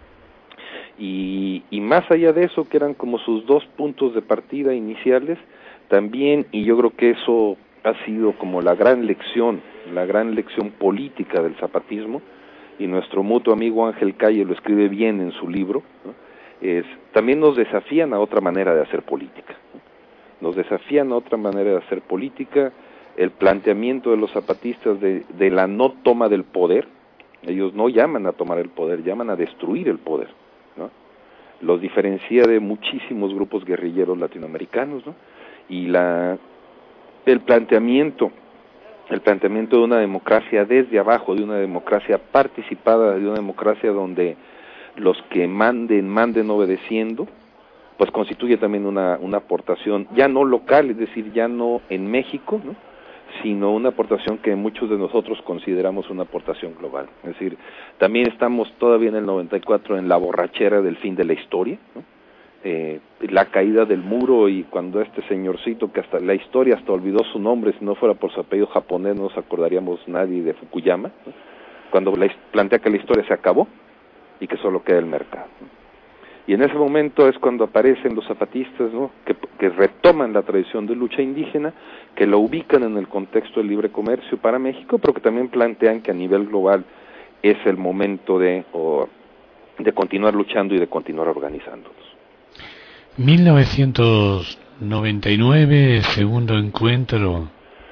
Y, y más allá de eso, que eran como sus dos puntos de partida iniciales, también, y yo creo que eso ha sido como la gran lección, la gran lección política del zapatismo, y nuestro mutuo amigo Ángel Calle lo escribe bien en su libro, ¿no?, es, también nos desafían a otra manera de hacer política, ¿no? Nos desafían a otra manera de hacer política, el planteamiento de los zapatistas de, de la no toma del poder. Ellos no llaman a tomar el poder, llaman a destruir el poder, ¿no? Los diferencia de muchísimos grupos guerrilleros latinoamericanos, ¿no? Y la el planteamiento el planteamiento de una democracia desde abajo, de una democracia participada, de una democracia donde los que manden, manden obedeciendo, pues constituye también una, una aportación, ya no local, es decir, ya no en México, ¿no?, sino una aportación que muchos de nosotros consideramos una aportación global. Es decir, también estamos todavía en el noventa y cuatro en la borrachera del fin de la historia, ¿no?, eh, la caída del muro, y cuando este señorcito, que hasta la historia hasta olvidó su nombre, si no fuera por su apellido japonés no nos acordaríamos nadie de Fukuyama, ¿no?, cuando la, plantea que la historia se acabó y que solo queda el mercado, ¿no? Y en ese momento es cuando aparecen los zapatistas, ¿no?, que, que retoman la tradición de lucha indígena, que lo ubican en el contexto del libre comercio para México, pero que también plantean que a nivel global es el momento de, o, de continuar luchando y de continuar organizándonos. mil novecientos noventa y nueve, segundo encuentro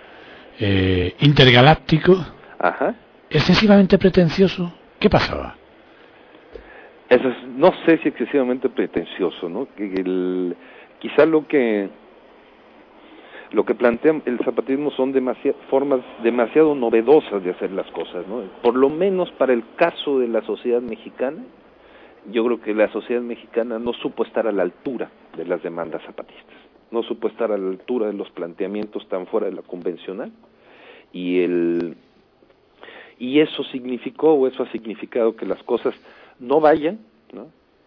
eh, intergaláctico. Ajá. Excesivamente pretencioso. ¿Qué pasaba? Eso es, no sé si excesivamente pretencioso, ¿no? El, quizá lo que lo que plantea el zapatismo son demasiado, formas demasiado novedosas de hacer las cosas, ¿no? Por lo menos para el caso de la sociedad mexicana, yo creo que la sociedad mexicana no supo estar a la altura de las demandas zapatistas, no supo estar a la altura de los planteamientos tan fuera de la convencional, y el y eso significó, o eso ha significado que las cosas no vayan, ¿no?,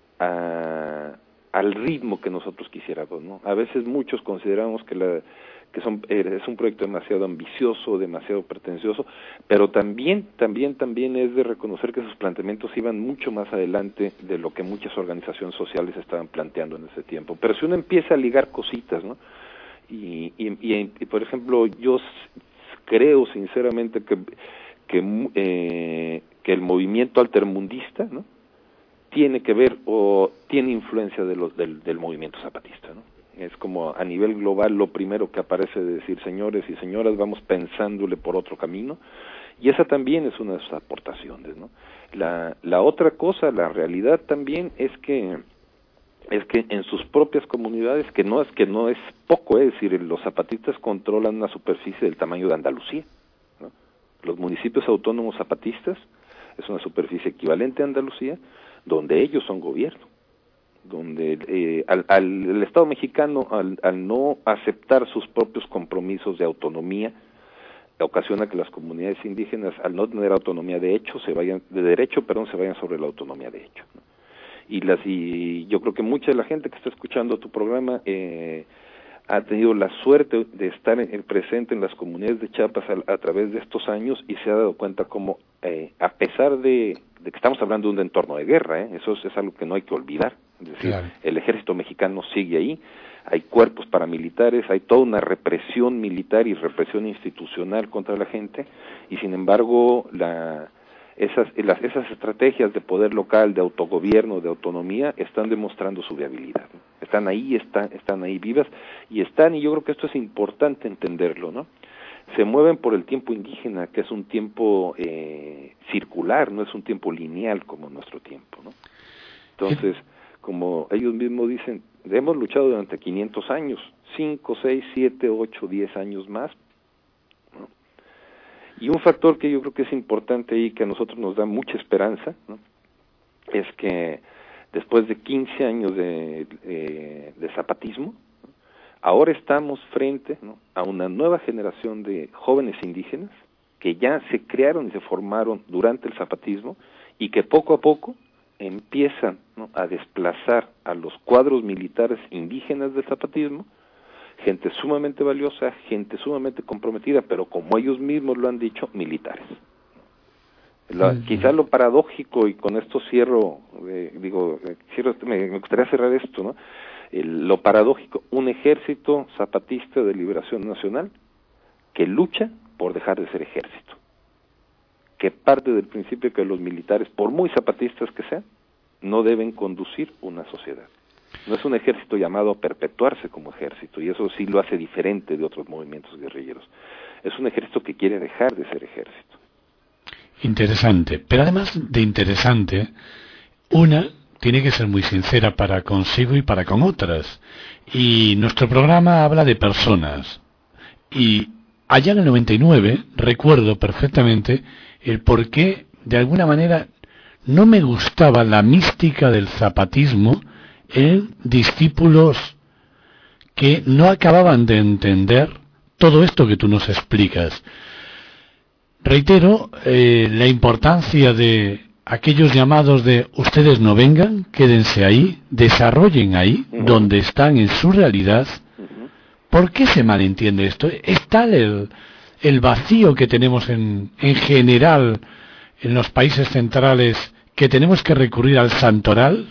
a, al ritmo que nosotros quisiéramos, ¿no? A veces muchos consideramos que la que son, es un proyecto demasiado ambicioso, demasiado pretencioso, pero también, también, también es de reconocer que sus planteamientos iban mucho más adelante de lo que muchas organizaciones sociales estaban planteando en ese tiempo. Pero si uno empieza a ligar cositas, ¿no?, y, y, y, y por ejemplo, yo creo sinceramente que que, eh, que el movimiento altermundista, ¿no?, tiene que ver o tiene influencia de los, del, del movimiento zapatista, ¿no? Es como a nivel global lo primero que aparece de decir, señores y señoras, vamos pensándole por otro camino, y esa también es una de sus aportaciones, ¿no? La, la otra cosa, la realidad también es que es que en sus propias comunidades, que no es que no es poco, es decir, los zapatistas controlan una superficie del tamaño de Andalucía, ¿no? Los municipios autónomos zapatistas es una superficie equivalente a Andalucía, donde ellos son gobierno, donde eh, al, al el Estado mexicano, al, al no aceptar sus propios compromisos de autonomía, ocasiona que las comunidades indígenas, al no tener autonomía de hecho, se vayan de derecho, perdón, se vayan sobre la autonomía de hecho, ¿no? Y las y yo creo que mucha de la gente que está escuchando tu programa eh, ha tenido la suerte de estar en, presente en las comunidades de Chiapas a, a través de estos años, y se ha dado cuenta como eh, a pesar de, de que estamos hablando de un entorno de guerra, ¿eh? Eso es, es algo que no hay que olvidar, es decir, claro, el ejército mexicano sigue ahí, hay cuerpos paramilitares, hay toda una represión militar y represión institucional contra la gente, y sin embargo la esas, las, esas estrategias de poder local, de autogobierno, de autonomía, están demostrando su viabilidad, ¿no? Están ahí, están, están ahí vivas, y están, y yo creo que esto es importante entenderlo, ¿no? Se mueven por el tiempo indígena, que es un tiempo eh, circular, no es un tiempo lineal como nuestro tiempo, ¿no? Entonces, como ellos mismos dicen, hemos luchado durante quinientos años, cinco, seis, siete, ocho, diez años más, ¿no? Y un factor que yo creo que es importante y que a nosotros nos da mucha esperanza, ¿no? Es que después de quince años de, eh, de zapatismo, ¿no? Ahora estamos frente, ¿no? a una nueva generación de jóvenes indígenas que ya se crearon y se formaron durante el zapatismo y que poco a poco empiezan, ¿no? a desplazar a los cuadros militares indígenas del zapatismo, gente sumamente valiosa, gente sumamente comprometida, pero como ellos mismos lo han dicho, militares. La, sí, quizá lo paradójico, y con esto cierro, eh, digo, eh, cierro, me, me gustaría cerrar esto, ¿no? El, lo paradójico, un ejército zapatista de liberación nacional que lucha por dejar de ser ejército, que parte del principio que los militares, por muy zapatistas que sean, no deben conducir una sociedad. No es un ejército llamado a perpetuarse como ejército, y eso sí lo hace diferente de otros movimientos guerrilleros. Es un ejército que quiere dejar de ser ejército. Interesante, pero además de interesante, una tiene que ser muy sincera para consigo y para con otras. Y nuestro programa habla de personas. Y allá en el noventa y nueve recuerdo perfectamente el por qué, de alguna manera, no me gustaba la mística del zapatismo en discípulos que no acababan de entender todo esto que tú nos explicas. Reitero eh, la importancia de aquellos llamados de ustedes no vengan, quédense ahí, desarrollen ahí, uh-huh. donde están en su realidad. Uh-huh. ¿Por qué se malentiende esto? ¿Es tal el, el vacío que tenemos en, en general en los países centrales que tenemos que recurrir al santoral?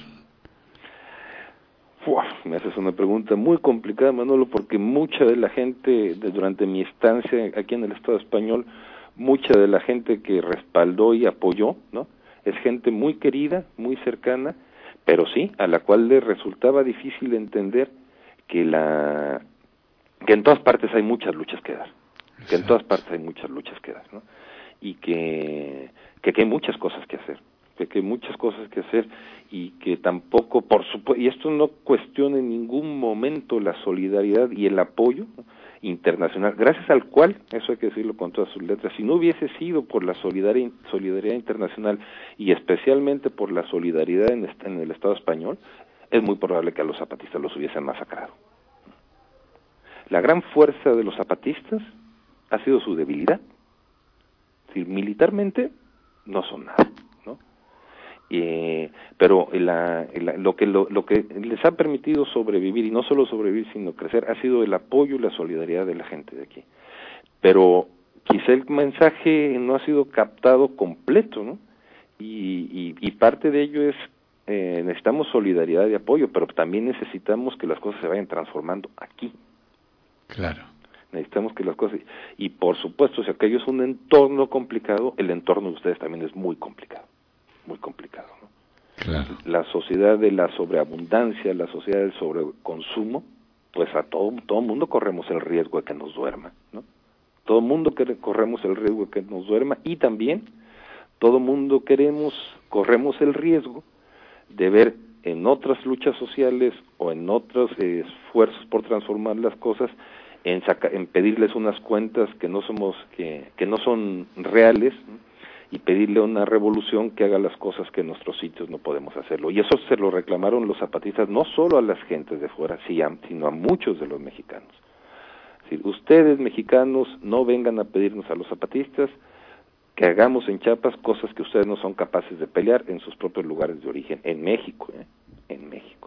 Uf, me haces una pregunta muy complicada, Manolo, porque mucha de la gente, de, durante mi estancia aquí en el Estado español, mucha de la gente que respaldó y apoyó, ¿no? Es gente muy querida, muy cercana, pero sí, a la cual le resultaba difícil entender que la que en todas partes hay muchas luchas que dar, que en todas partes hay muchas luchas que dar, ¿no? Y que, que, que hay muchas cosas que hacer, que, que hay muchas cosas que hacer y que tampoco, por supuesto, y esto no cuestiona en ningún momento la solidaridad y el apoyo, ¿no? internacional, gracias al cual, eso hay que decirlo con todas sus letras, si no hubiese sido por la solidaridad, solidaridad internacional y especialmente por la solidaridad en, en el Estado español, es muy probable que a los zapatistas los hubiesen masacrado. La gran fuerza de los zapatistas ha sido su debilidad. Es decir, militarmente no son nada, ¿no? Eh, pero la, la, lo que lo, lo que les ha permitido sobrevivir, y no solo sobrevivir sino crecer, ha sido el apoyo y la solidaridad de la gente de aquí. Pero quizá el mensaje no ha sido captado completo, ¿no? Y, y, y parte de ello es eh, necesitamos solidaridad y apoyo, pero también necesitamos que las cosas se vayan transformando aquí. Claro. Necesitamos que las cosas, y por supuesto, si aquello es un entorno complicado, el entorno de ustedes también es muy complicado. muy complicado, ¿no? Claro. La sociedad de la sobreabundancia, la sociedad del sobreconsumo, pues a todo todo mundo corremos el riesgo de que nos duerma, ¿no? Todo mundo que corremos el riesgo de que nos duerma, y también todo mundo queremos corremos el riesgo de ver en otras luchas sociales o en otros eh, esfuerzos por transformar las cosas, en saca, en pedirles unas cuentas que no somos que que no son reales, ¿no? Y pedirle una revolución que haga las cosas que en nuestros sitios no podemos hacerlo. Y eso se lo reclamaron los zapatistas no solo a las gentes de fuera, sino a muchos de los mexicanos. Es decir, ustedes mexicanos no vengan a pedirnos a los zapatistas que hagamos en Chiapas cosas que ustedes no son capaces de pelear en sus propios lugares de origen, en México, ¿eh? En México.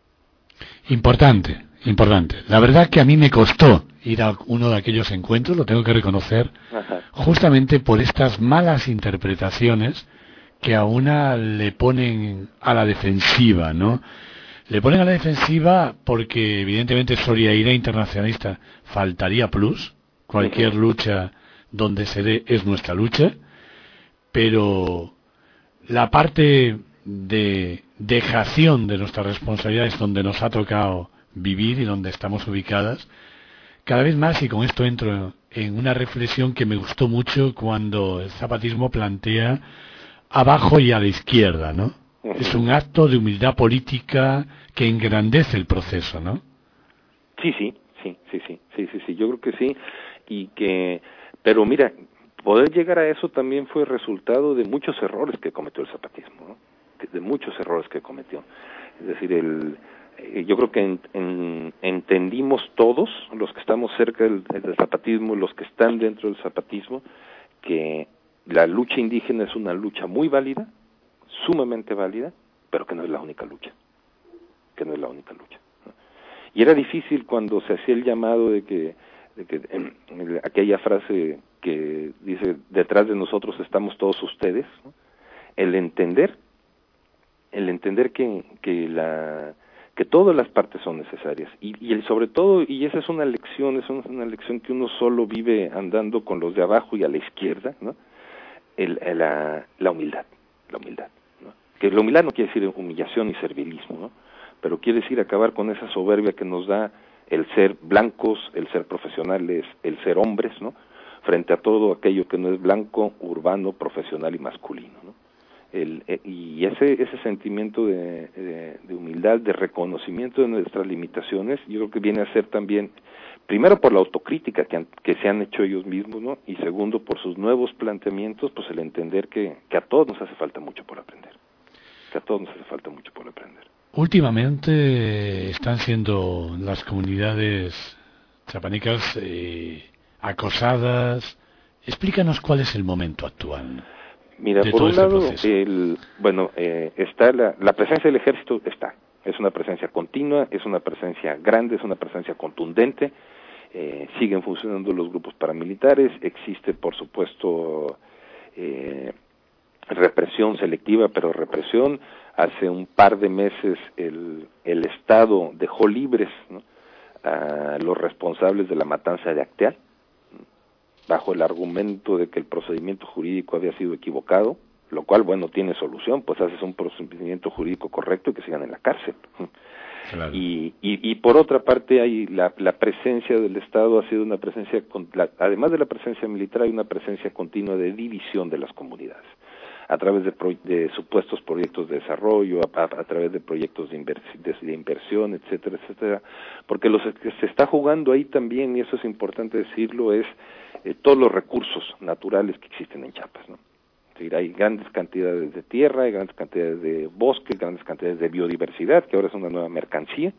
Importante, importante. La verdad que a mí me costó ir a uno de aquellos encuentros, lo tengo que reconocer, Ajá. justamente por estas malas interpretaciones que a una le ponen a la defensiva, ¿no? Le ponen a la defensiva porque evidentemente solidaridad internacionalista faltaría plus, cualquier lucha donde se dé es nuestra lucha, pero la parte de dejación de nuestras responsabilidades donde nos ha tocado vivir y donde estamos ubicadas, cada vez más, y con esto entro en una reflexión que me gustó mucho cuando el zapatismo plantea abajo y a la izquierda, ¿no? Uh-huh. Es un acto de humildad política que engrandece el proceso, ¿no? Sí, sí, sí, sí, sí, sí, sí, sí, yo creo que sí, y que, pero mira, poder llegar a eso también fue resultado de muchos errores que cometió el zapatismo, ¿no? De muchos errores que cometió. Es decir, el, eh, yo creo que en, en, entendimos todos, los que estamos cerca del, del zapatismo, los que están dentro del zapatismo, que la lucha indígena es una lucha muy válida, sumamente válida, pero que no es la única lucha, que no es la única lucha. ¿no? Y era difícil cuando se hacía el llamado de que, de que en, en aquella frase que dice, detrás de nosotros estamos todos ustedes, ¿no? el entender el entender que que la que todas las partes son necesarias y, y el sobre todo, y esa es una lección, es una lección que uno solo vive andando con los de abajo y a la izquierda, ¿no? El, el, la, la humildad, la humildad, ¿no? Que la humildad no quiere decir humillación y servilismo, ¿no? Pero quiere decir acabar con esa soberbia que nos da el ser blancos, el ser profesionales, el ser hombres, ¿no? Frente a todo aquello que no es blanco, urbano, profesional y masculino, ¿no? El, y ese ese sentimiento de, de, de humildad, de reconocimiento de nuestras limitaciones, yo creo que viene a ser también, primero por la autocrítica que, han, que se han hecho ellos mismos, ¿no? Y segundo por sus nuevos planteamientos, pues el entender que, que a todos nos hace falta mucho por aprender, que a todos nos hace falta mucho por aprender. Últimamente están siendo las comunidades chapanecas eh, acosadas. Explícanos cuál es el momento actual. Mira, por un lado, el, bueno, eh, está la, la presencia del ejército, está, es una presencia continua, es una presencia grande, es una presencia contundente, eh, siguen funcionando los grupos paramilitares, existe, por supuesto, eh, represión selectiva, pero represión. Hace un par de meses el, el Estado dejó libres, ¿no? a los responsables de la matanza de Acteal, bajo el argumento de que el procedimiento jurídico había sido equivocado, lo cual, bueno, tiene solución, pues haces un procedimiento jurídico correcto y que sigan en la cárcel. Claro. Y, y, y por otra parte, hay la, la presencia del Estado ha sido una presencia, la, además de la presencia militar, hay una presencia continua de división de las comunidades, a través de, pro, de supuestos proyectos de desarrollo, a, a, a través de proyectos de, invers, de, de inversión, etcétera, etcétera, porque lo que se está jugando ahí también, y eso es importante decirlo, es eh, todos los recursos naturales que existen en Chiapas, ¿no? Es decir, hay grandes cantidades de tierra, hay grandes cantidades de bosque, grandes cantidades de biodiversidad, que ahora es una nueva mercancía,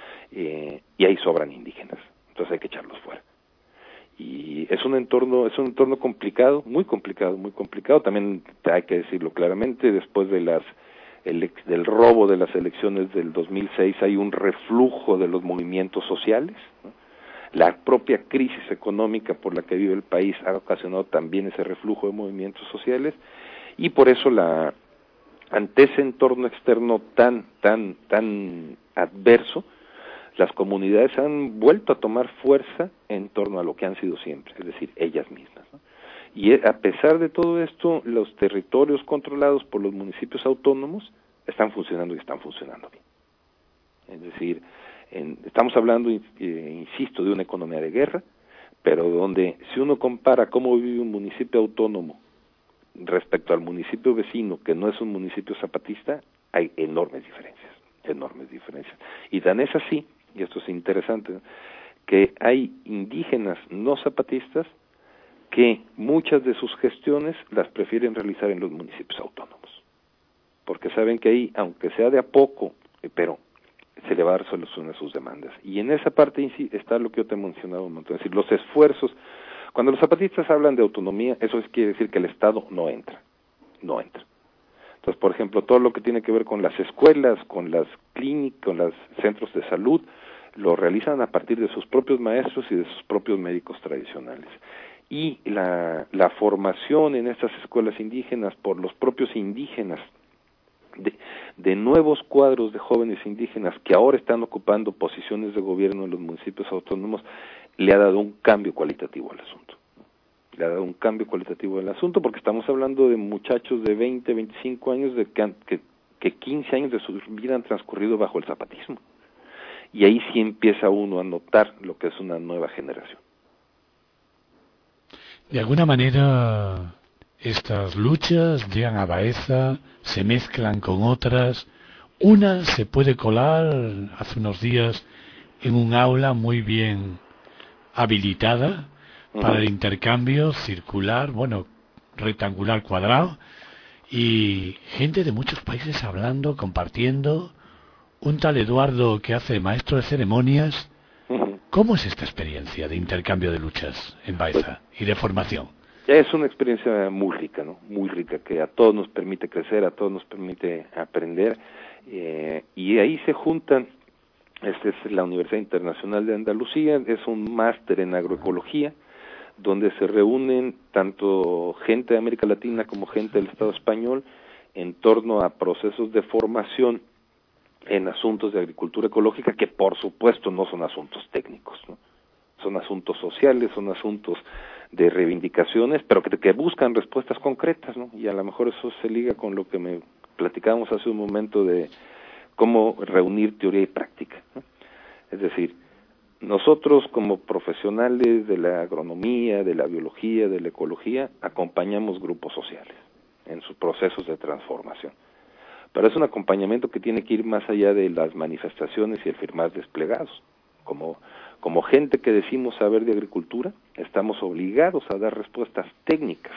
eh, y ahí sobran indígenas, entonces hay que echarlos fuera. Y es un entorno, es un entorno complicado, muy complicado, muy complicado. También hay que decirlo claramente, después de las el, del robo de las elecciones del dos mil seis hay un reflujo de los movimientos sociales, ¿no? La propia crisis económica por la que vive el país ha ocasionado también ese reflujo de movimientos sociales, y por eso la ante ese entorno externo tan tan tan adverso, las comunidades han vuelto a tomar fuerza en torno a lo que han sido siempre, es decir, ellas mismas, ¿no? Y a pesar de todo esto, los territorios controlados por los municipios autónomos están funcionando y están funcionando bien. Es decir, en, estamos hablando, eh, insisto, de una economía de guerra, pero donde si uno compara cómo vive un municipio autónomo respecto al municipio vecino, que no es un municipio zapatista, hay enormes diferencias, enormes diferencias. Y tan es así, y esto es interesante, ¿no?, que hay indígenas no zapatistas que muchas de sus gestiones las prefieren realizar en los municipios autónomos, porque saben que ahí, aunque sea de a poco, pero se le va a dar solución a sus demandas. Y en esa parte está lo que yo te he mencionado un montón, es decir, los esfuerzos. Cuando los zapatistas hablan de autonomía, eso quiere decir que el Estado no entra, no entra. Entonces, por ejemplo, todo lo que tiene que ver con las escuelas, con las clínicas, con los centros de salud, lo realizan a partir de sus propios maestros y de sus propios médicos tradicionales. Y la, la formación en estas escuelas indígenas por los propios indígenas, de, de nuevos cuadros de jóvenes indígenas que ahora están ocupando posiciones de gobierno en los municipios autónomos, le ha dado un cambio cualitativo al asunto. le ha dado un cambio cualitativo al asunto, porque estamos hablando de muchachos de veinte, veinticinco años de que, que, que quince años de su vida han transcurrido bajo el zapatismo. Y ahí sí empieza uno a notar lo que es una nueva generación. De alguna manera, estas luchas llegan a Baeza, se mezclan con otras. Una se puede colar hace unos días en un aula muy bien habilitada para el intercambio circular, bueno, rectangular, cuadrado, y gente de muchos países hablando, compartiendo. Un tal Eduardo que hace maestro de ceremonias. ¿Cómo es esta experiencia de intercambio de luchas en Baeza y de formación? Es una experiencia muy rica, ¿no? Muy rica, que a todos nos permite crecer, a todos nos permite aprender, eh, y ahí se juntan. Esta es la Universidad Internacional de Andalucía, es un máster en agroecología, donde se reúnen tanto gente de América Latina como gente del Estado español en torno a procesos de formación en asuntos de agricultura ecológica, que por supuesto no son asuntos técnicos, ¿no? Son asuntos sociales, son asuntos de reivindicaciones, pero que, que buscan respuestas concretas, ¿no? Y a lo mejor eso se liga con lo que me platicábamos hace un momento de cómo reunir teoría y práctica, ¿no? Es decir, nosotros como profesionales de la agronomía, de la biología, de la ecología, acompañamos grupos sociales en sus procesos de transformación. Pero es un acompañamiento que tiene que ir más allá de las manifestaciones y el firmar desplegados. Como, como gente que decimos saber de agricultura, estamos obligados a dar respuestas técnicas,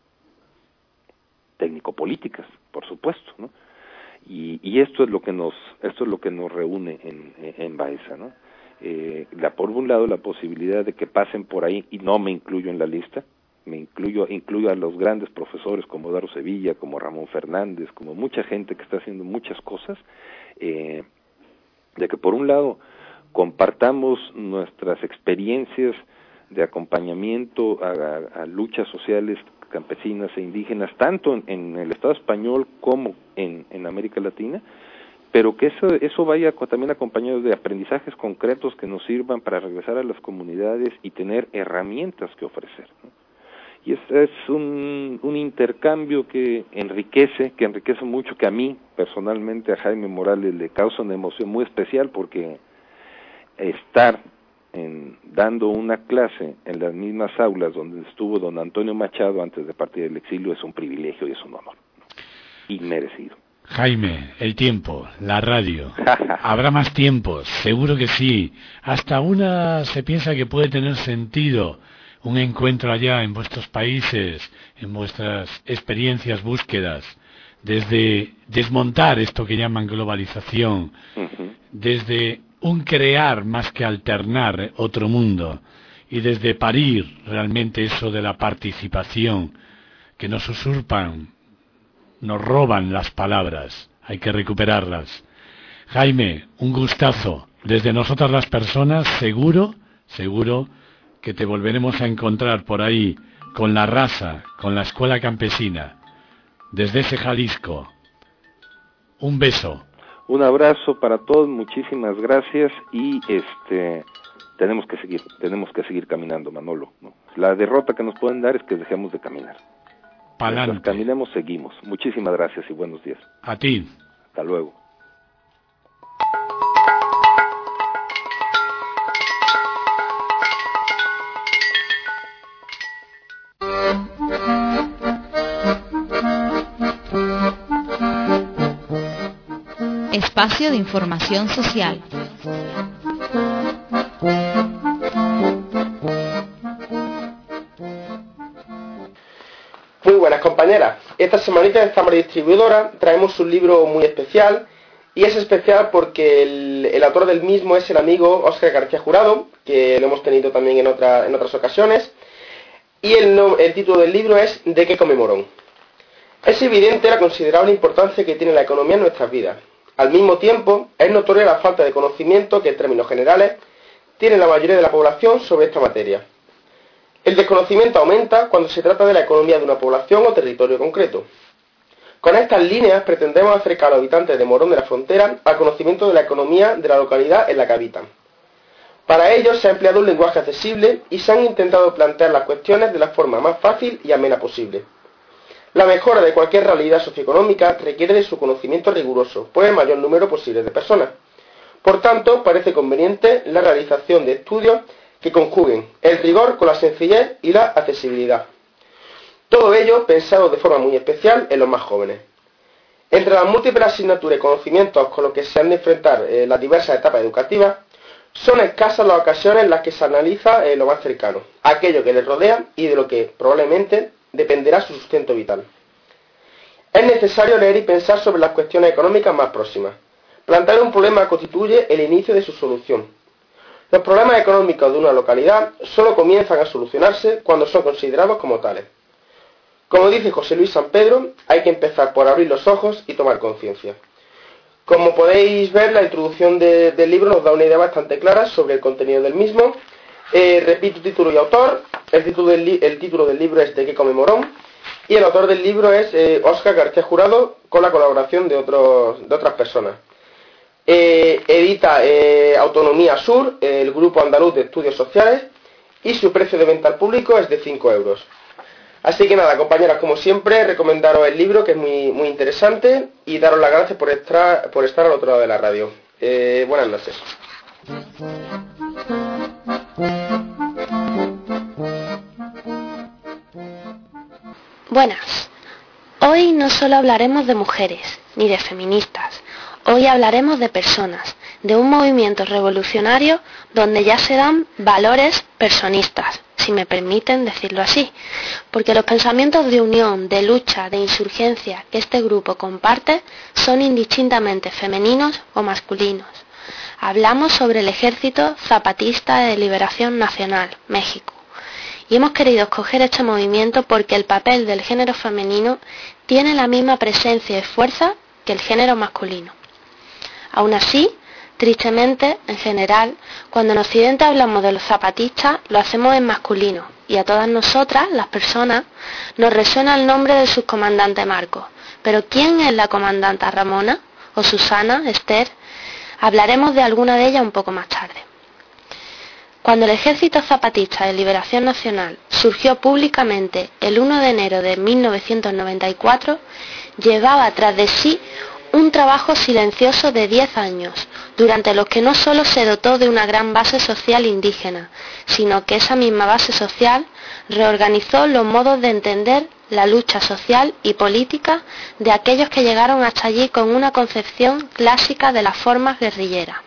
técnico-políticas, por supuesto, ¿no? Y, y esto es lo que nos, esto es lo que nos reúne en, en Baeza, ¿no? Eh, la, por un lado, la posibilidad de que pasen por ahí, y no me incluyo en la lista, me incluyo, incluyo a los grandes profesores como Daro Sevilla, como Ramón Fernández, como mucha gente que está haciendo muchas cosas, eh, de que por un lado compartamos nuestras experiencias de acompañamiento a, a, a luchas sociales campesinas e indígenas, tanto en, en el Estado español como en, en América Latina, pero que eso, eso vaya también acompañado de aprendizajes concretos que nos sirvan para regresar a las comunidades y tener herramientas que ofrecer, ¿no? Y es, es un, un intercambio que enriquece, que enriquece mucho, que a mí personalmente, a Jaime Morales, le causa una emoción muy especial, porque estar en, dando una clase en las mismas aulas donde estuvo don Antonio Machado antes de partir del exilio es un privilegio y es un honor inmerecido. Jaime, el tiempo, la radio, habrá más tiempos, seguro que sí. Hasta una se piensa que puede tener sentido un encuentro allá en vuestros países, en vuestras experiencias, búsquedas, desde desmontar esto que llaman globalización, uh-huh. desde un crear más que alternar otro mundo, y desde parir realmente eso de la participación, que nos usurpan, nos roban las palabras, hay que recuperarlas. Jaime, un gustazo, desde nosotras las personas, seguro, seguro, que te volveremos a encontrar por ahí con la raza, con la escuela campesina, desde ese Jalisco. Un beso. Un abrazo para todos, muchísimas gracias, y este tenemos que seguir, tenemos que seguir caminando, Manolo, ¿no? La derrota que nos pueden dar es que dejemos de caminar. Pa'lante. Mientras caminemos, seguimos. Muchísimas gracias y buenos días. A ti. Hasta luego. Espacio de información social. Muy buenas compañeras, esta semanita en Zamora Distribuidora traemos un libro muy especial, y es especial porque el, el autor del mismo es el amigo Óscar García Jurado, que lo hemos tenido también en, otra, en otras ocasiones, y el, no, el título del libro es ¿De qué come Morón? Es evidente la considerable importancia que tiene la economía en nuestras vidas. Al mismo tiempo, es notoria la falta de conocimiento que en términos generales tiene la mayoría de la población sobre esta materia. El desconocimiento aumenta cuando se trata de la economía de una población o territorio concreto. Con estas líneas pretendemos acercar a los habitantes de Morón de la Frontera al conocimiento de la economía de la localidad en la que habitan. Para ello se ha empleado un lenguaje accesible y se han intentado plantear las cuestiones de la forma más fácil y amena posible. La mejora de cualquier realidad socioeconómica requiere de su conocimiento riguroso por el mayor número posible de personas. Por tanto, parece conveniente la realización de estudios que conjuguen el rigor con la sencillez y la accesibilidad. Todo ello pensado de forma muy especial en los más jóvenes. Entre las múltiples asignaturas y conocimientos con los que se han de enfrentar eh, las diversas etapas educativas, son escasas las ocasiones en las que se analiza eh, lo más cercano, aquello que les rodea y de lo que probablemente dependerá su sustento vital. Es necesario leer y pensar sobre las cuestiones económicas más próximas. Plantear un problema constituye el inicio de su solución. Los problemas económicos de una localidad solo comienzan a solucionarse cuando son considerados como tales. Como dice José Luis San Pedro, hay que empezar por abrir los ojos y tomar conciencia. Como podéis ver, la introducción de, del libro nos da una idea bastante clara sobre el contenido del mismo. Eh, repito título y autor. El título, del, el título del libro es ¿De qué come Morón? Y el autor del libro es eh, Óscar García Jurado, con la colaboración de, otros, de otras personas. Eh, edita eh, Autonomía Sur, eh, el Grupo Andaluz de Estudios Sociales, y su precio de venta al público es de cinco euros. Así que nada, compañeras, como siempre, recomendaros el libro, que es muy, muy interesante, y daros las gracias por estar, por estar al otro lado de la radio. Eh, buenas noches. Buenas. Hoy no solo hablaremos de mujeres, ni de feministas. Hoy hablaremos de personas, de un movimiento revolucionario donde ya se dan valores personistas, si me permiten decirlo así, porque los pensamientos de unión, de lucha, de insurgencia que este grupo comparte son indistintamente femeninos o masculinos. Hablamos sobre el Ejército Zapatista de Liberación Nacional, México, y hemos querido escoger este movimiento porque el papel del género femenino tiene la misma presencia y fuerza que el género masculino. Aún así, tristemente, en general, cuando en Occidente hablamos de los zapatistas, lo hacemos en masculino, y a todas nosotras, las personas, nos resuena el nombre del subcomandante Marcos. Pero ¿quién es la comandanta Ramona? ¿O Susana? ¿Esther? Hablaremos de alguna de ellas un poco más tarde. Cuando el Ejército Zapatista de Liberación Nacional surgió públicamente el primero de enero de mil novecientos noventa y cuatro, llevaba tras de sí un trabajo silencioso de diez años, durante los que no solo se dotó de una gran base social indígena, sino que esa misma base social reorganizó los modos de entender la lucha social y política de aquellos que llegaron hasta allí con una concepción clásica de las formas guerrilleras.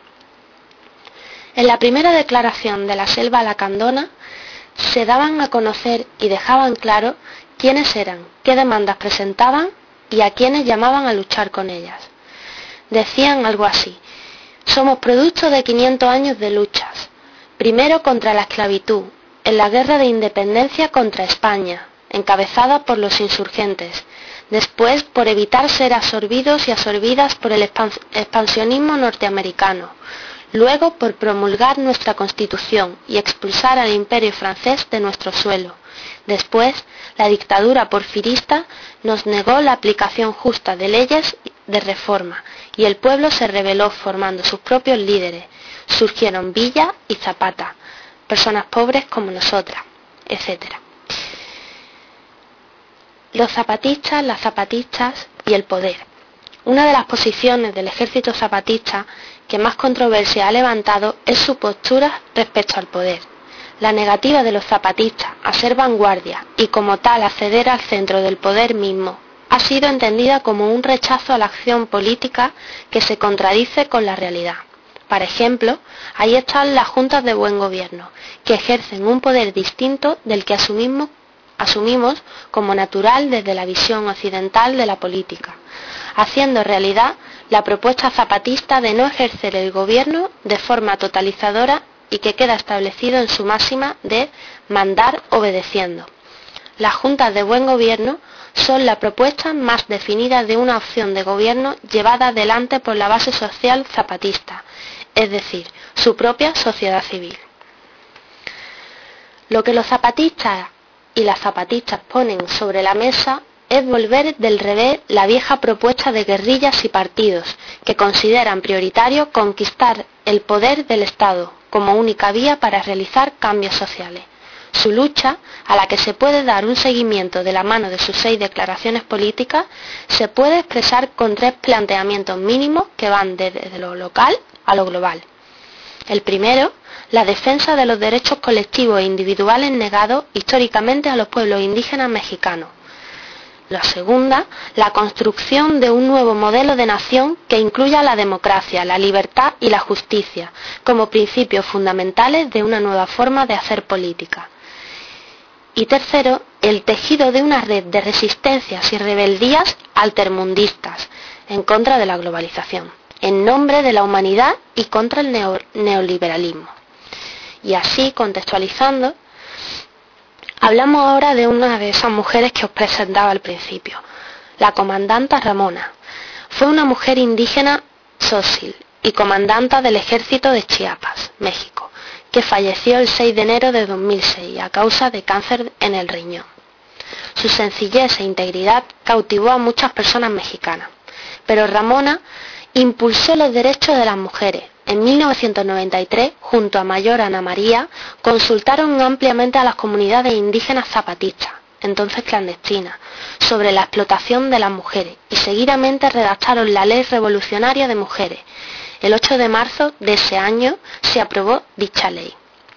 En la primera declaración de la Selva Lacandona se daban a conocer y dejaban claro quiénes eran, qué demandas presentaban y a quienes llamaban a luchar con ellas. Decían algo así: somos producto de quinientos años de luchas, primero contra la esclavitud, en la guerra de independencia contra España, encabezada por los insurgentes, después por evitar ser absorbidos y absorbidas por el expansionismo norteamericano, luego por promulgar nuestra Constitución y expulsar al Imperio francés de nuestro suelo. Después, la dictadura porfirista nos negó la aplicación justa de leyes de reforma y el pueblo se rebeló formando sus propios líderes. Surgieron Villa y Zapata, personas pobres como nosotras, etcétera. Los zapatistas, las zapatistas y el poder. Una de las posiciones del ejército zapatista que más controversia ha levantado es su postura respecto al poder. La negativa de los zapatistas a ser vanguardia y como tal a ceder al centro del poder mismo ha sido entendida como un rechazo a la acción política que se contradice con la realidad. Por ejemplo, ahí están las juntas de buen gobierno, que ejercen un poder distinto del que asumimos, asumimos como natural desde la visión occidental de la política, haciendo realidad la propuesta zapatista de no ejercer el gobierno de forma totalizadora y que queda establecido en su máxima de mandar obedeciendo. Las juntas de buen gobierno son la propuesta más definida de una opción de gobierno llevada adelante por la base social zapatista, es decir, su propia sociedad civil. Lo que los zapatistas y las zapatistas ponen sobre la mesa es volver del revés la vieja propuesta de guerrillas y partidos que consideran prioritario conquistar el poder del Estado, como única vía para realizar cambios sociales. Su lucha, a la que se puede dar un seguimiento de la mano de sus seis declaraciones políticas, se puede expresar con tres planteamientos mínimos que van desde lo local a lo global. El primero, la defensa de los derechos colectivos e individuales negados históricamente a los pueblos indígenas mexicanos. La segunda, la construcción de un nuevo modelo de nación que incluya la democracia, la libertad y la justicia como principios fundamentales de una nueva forma de hacer política. Y tercero, el tejido de una red de resistencias y rebeldías altermundistas en contra de la globalización, en nombre de la humanidad y contra el neo- neoliberalismo. Y así, contextualizando, hablamos ahora de una de esas mujeres que os presentaba al principio, la comandanta Ramona. Fue una mujer indígena sósil y comandanta del ejército de Chiapas, México, que falleció el seis de enero de dos mil seis a causa de cáncer en el riñón. Su sencillez e integridad cautivó a muchas personas mexicanas, pero Ramona impulsó los derechos de las mujeres. En mil novecientos noventa y tres, junto a Mayor Ana María, consultaron ampliamente a las comunidades indígenas zapatistas, entonces clandestinas, sobre la explotación de las mujeres y seguidamente redactaron la Ley Revolucionaria de Mujeres. El ocho de marzo de ese año se aprobó dicha ley.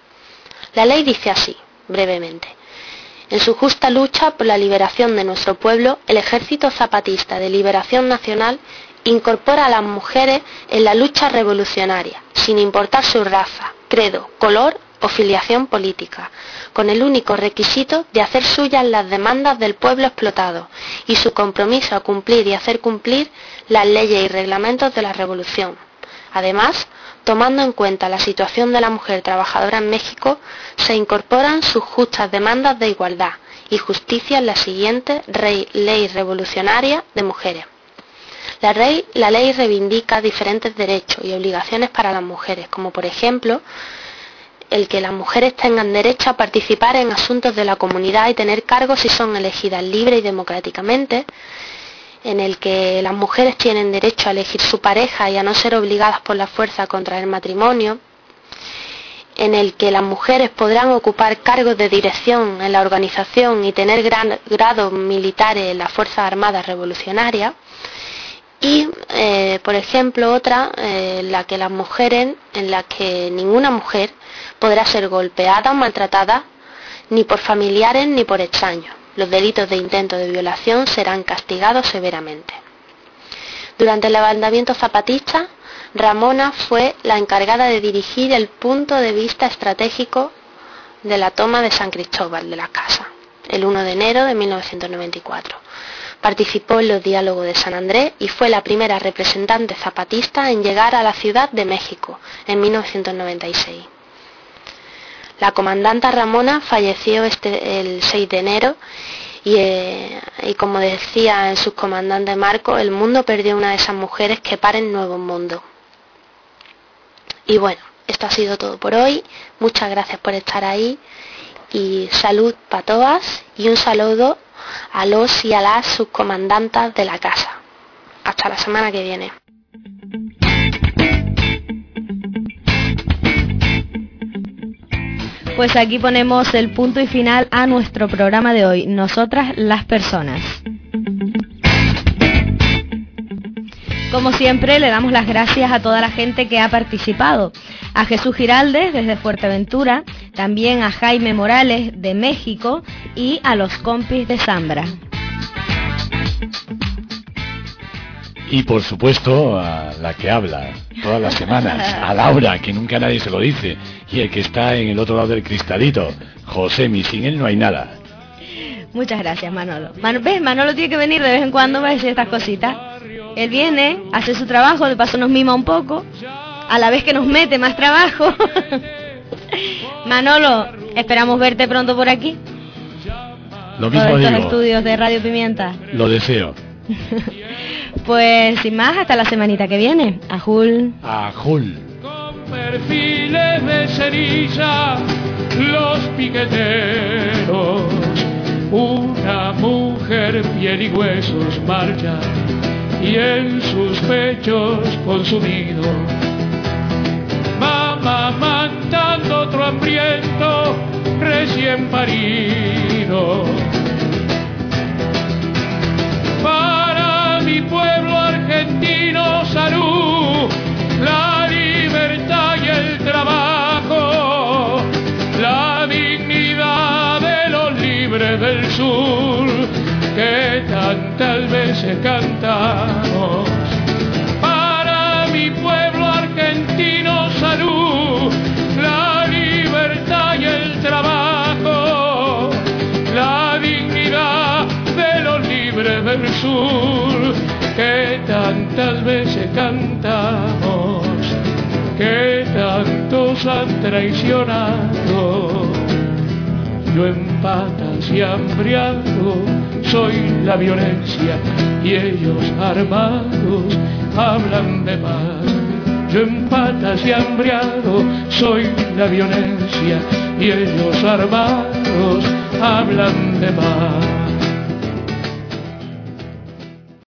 La ley dice así, brevemente: en su justa lucha por la liberación de nuestro pueblo, el Ejército Zapatista de Liberación Nacional incorpora a las mujeres en la lucha revolucionaria, sin importar su raza, credo, color o filiación política, con el único requisito de hacer suyas las demandas del pueblo explotado y su compromiso a cumplir y hacer cumplir las leyes y reglamentos de la revolución. Además, tomando en cuenta la situación de la mujer trabajadora en México, se incorporan sus justas demandas de igualdad y justicia en la siguiente Ley Revolucionaria de Mujeres. La ley, la ley reivindica diferentes derechos y obligaciones para las mujeres, como por ejemplo el que las mujeres tengan derecho a participar en asuntos de la comunidad y tener cargos si son elegidas libre y democráticamente, en el que las mujeres tienen derecho a elegir su pareja y a no ser obligadas por la fuerza a contraer matrimonio, en el que las mujeres podrán ocupar cargos de dirección en la organización y tener gran, grados militares en las Fuerzas Armadas Revolucionarias, y, eh, por ejemplo, otra, eh, en la que las mujeres, en la que ninguna mujer podrá ser golpeada o maltratada ni por familiares ni por extraños. Los delitos de intento de violación serán castigados severamente. Durante el levantamiento zapatista, Ramona fue la encargada de dirigir el punto de vista estratégico de la toma de San Cristóbal de las Casas, el uno de enero de mil novecientos noventa y cuatro. Participó en los diálogos de San Andrés y fue la primera representante zapatista en llegar a la Ciudad de México en mil novecientos noventa y seis. La comandanta Ramona falleció este, el seis de enero y, eh, y como decía el subcomandante Marco, el mundo perdió una de esas mujeres que paren nuevo mundo. Y bueno, esto ha sido todo por hoy. Muchas gracias por estar ahí y salud para todas y un saludo a los y a las subcomandantas de la casa. Hasta la semana que viene. Pues aquí ponemos el punto y final a nuestro programa de hoy, Nosotras las Personas. Como siempre, le damos las gracias a toda la gente que ha participado. A Jesús Giraldes desde Fuerteventura, también a Jaime Morales de México y a los compis de Zambra. Y por supuesto a la que habla todas las semanas, a Laura, que nunca nadie se lo dice, y el que está en el otro lado del cristalito, Josemi, sin él no hay nada. Muchas gracias, Manolo. Man- ¿Ves? Manolo tiene que venir de vez en cuando para decir estas cositas. Él viene, hace su trabajo, de paso nos mima un poco, a la vez que nos mete más trabajo. Manolo, esperamos verte pronto por aquí. Lo mismo por estos digo. Estudios de Radio Pimienta. Lo deseo. Pues sin más, hasta la semanita que viene. Ajul. Ajul. Con perfiles de ceniza, los piqueteros, una mujer piel y huesos marcha, y en sus pechos consumido, mamá manda llorando otro hambriento recién parido. Para mi pueblo argentino, salud, la libertad y el trabajo, la dignidad de los libres del sur que tantas veces cantamos. Para mi pueblo argentino, salud, la libertad y el trabajo, la dignidad de los libres del sur que tantas veces cantamos, que tantos han traicionado. Yo en patas y hambriado soy la violencia y ellos armados hablan de paz. Yo en patas y hambriado soy la violencia y ellos armados hablan de paz.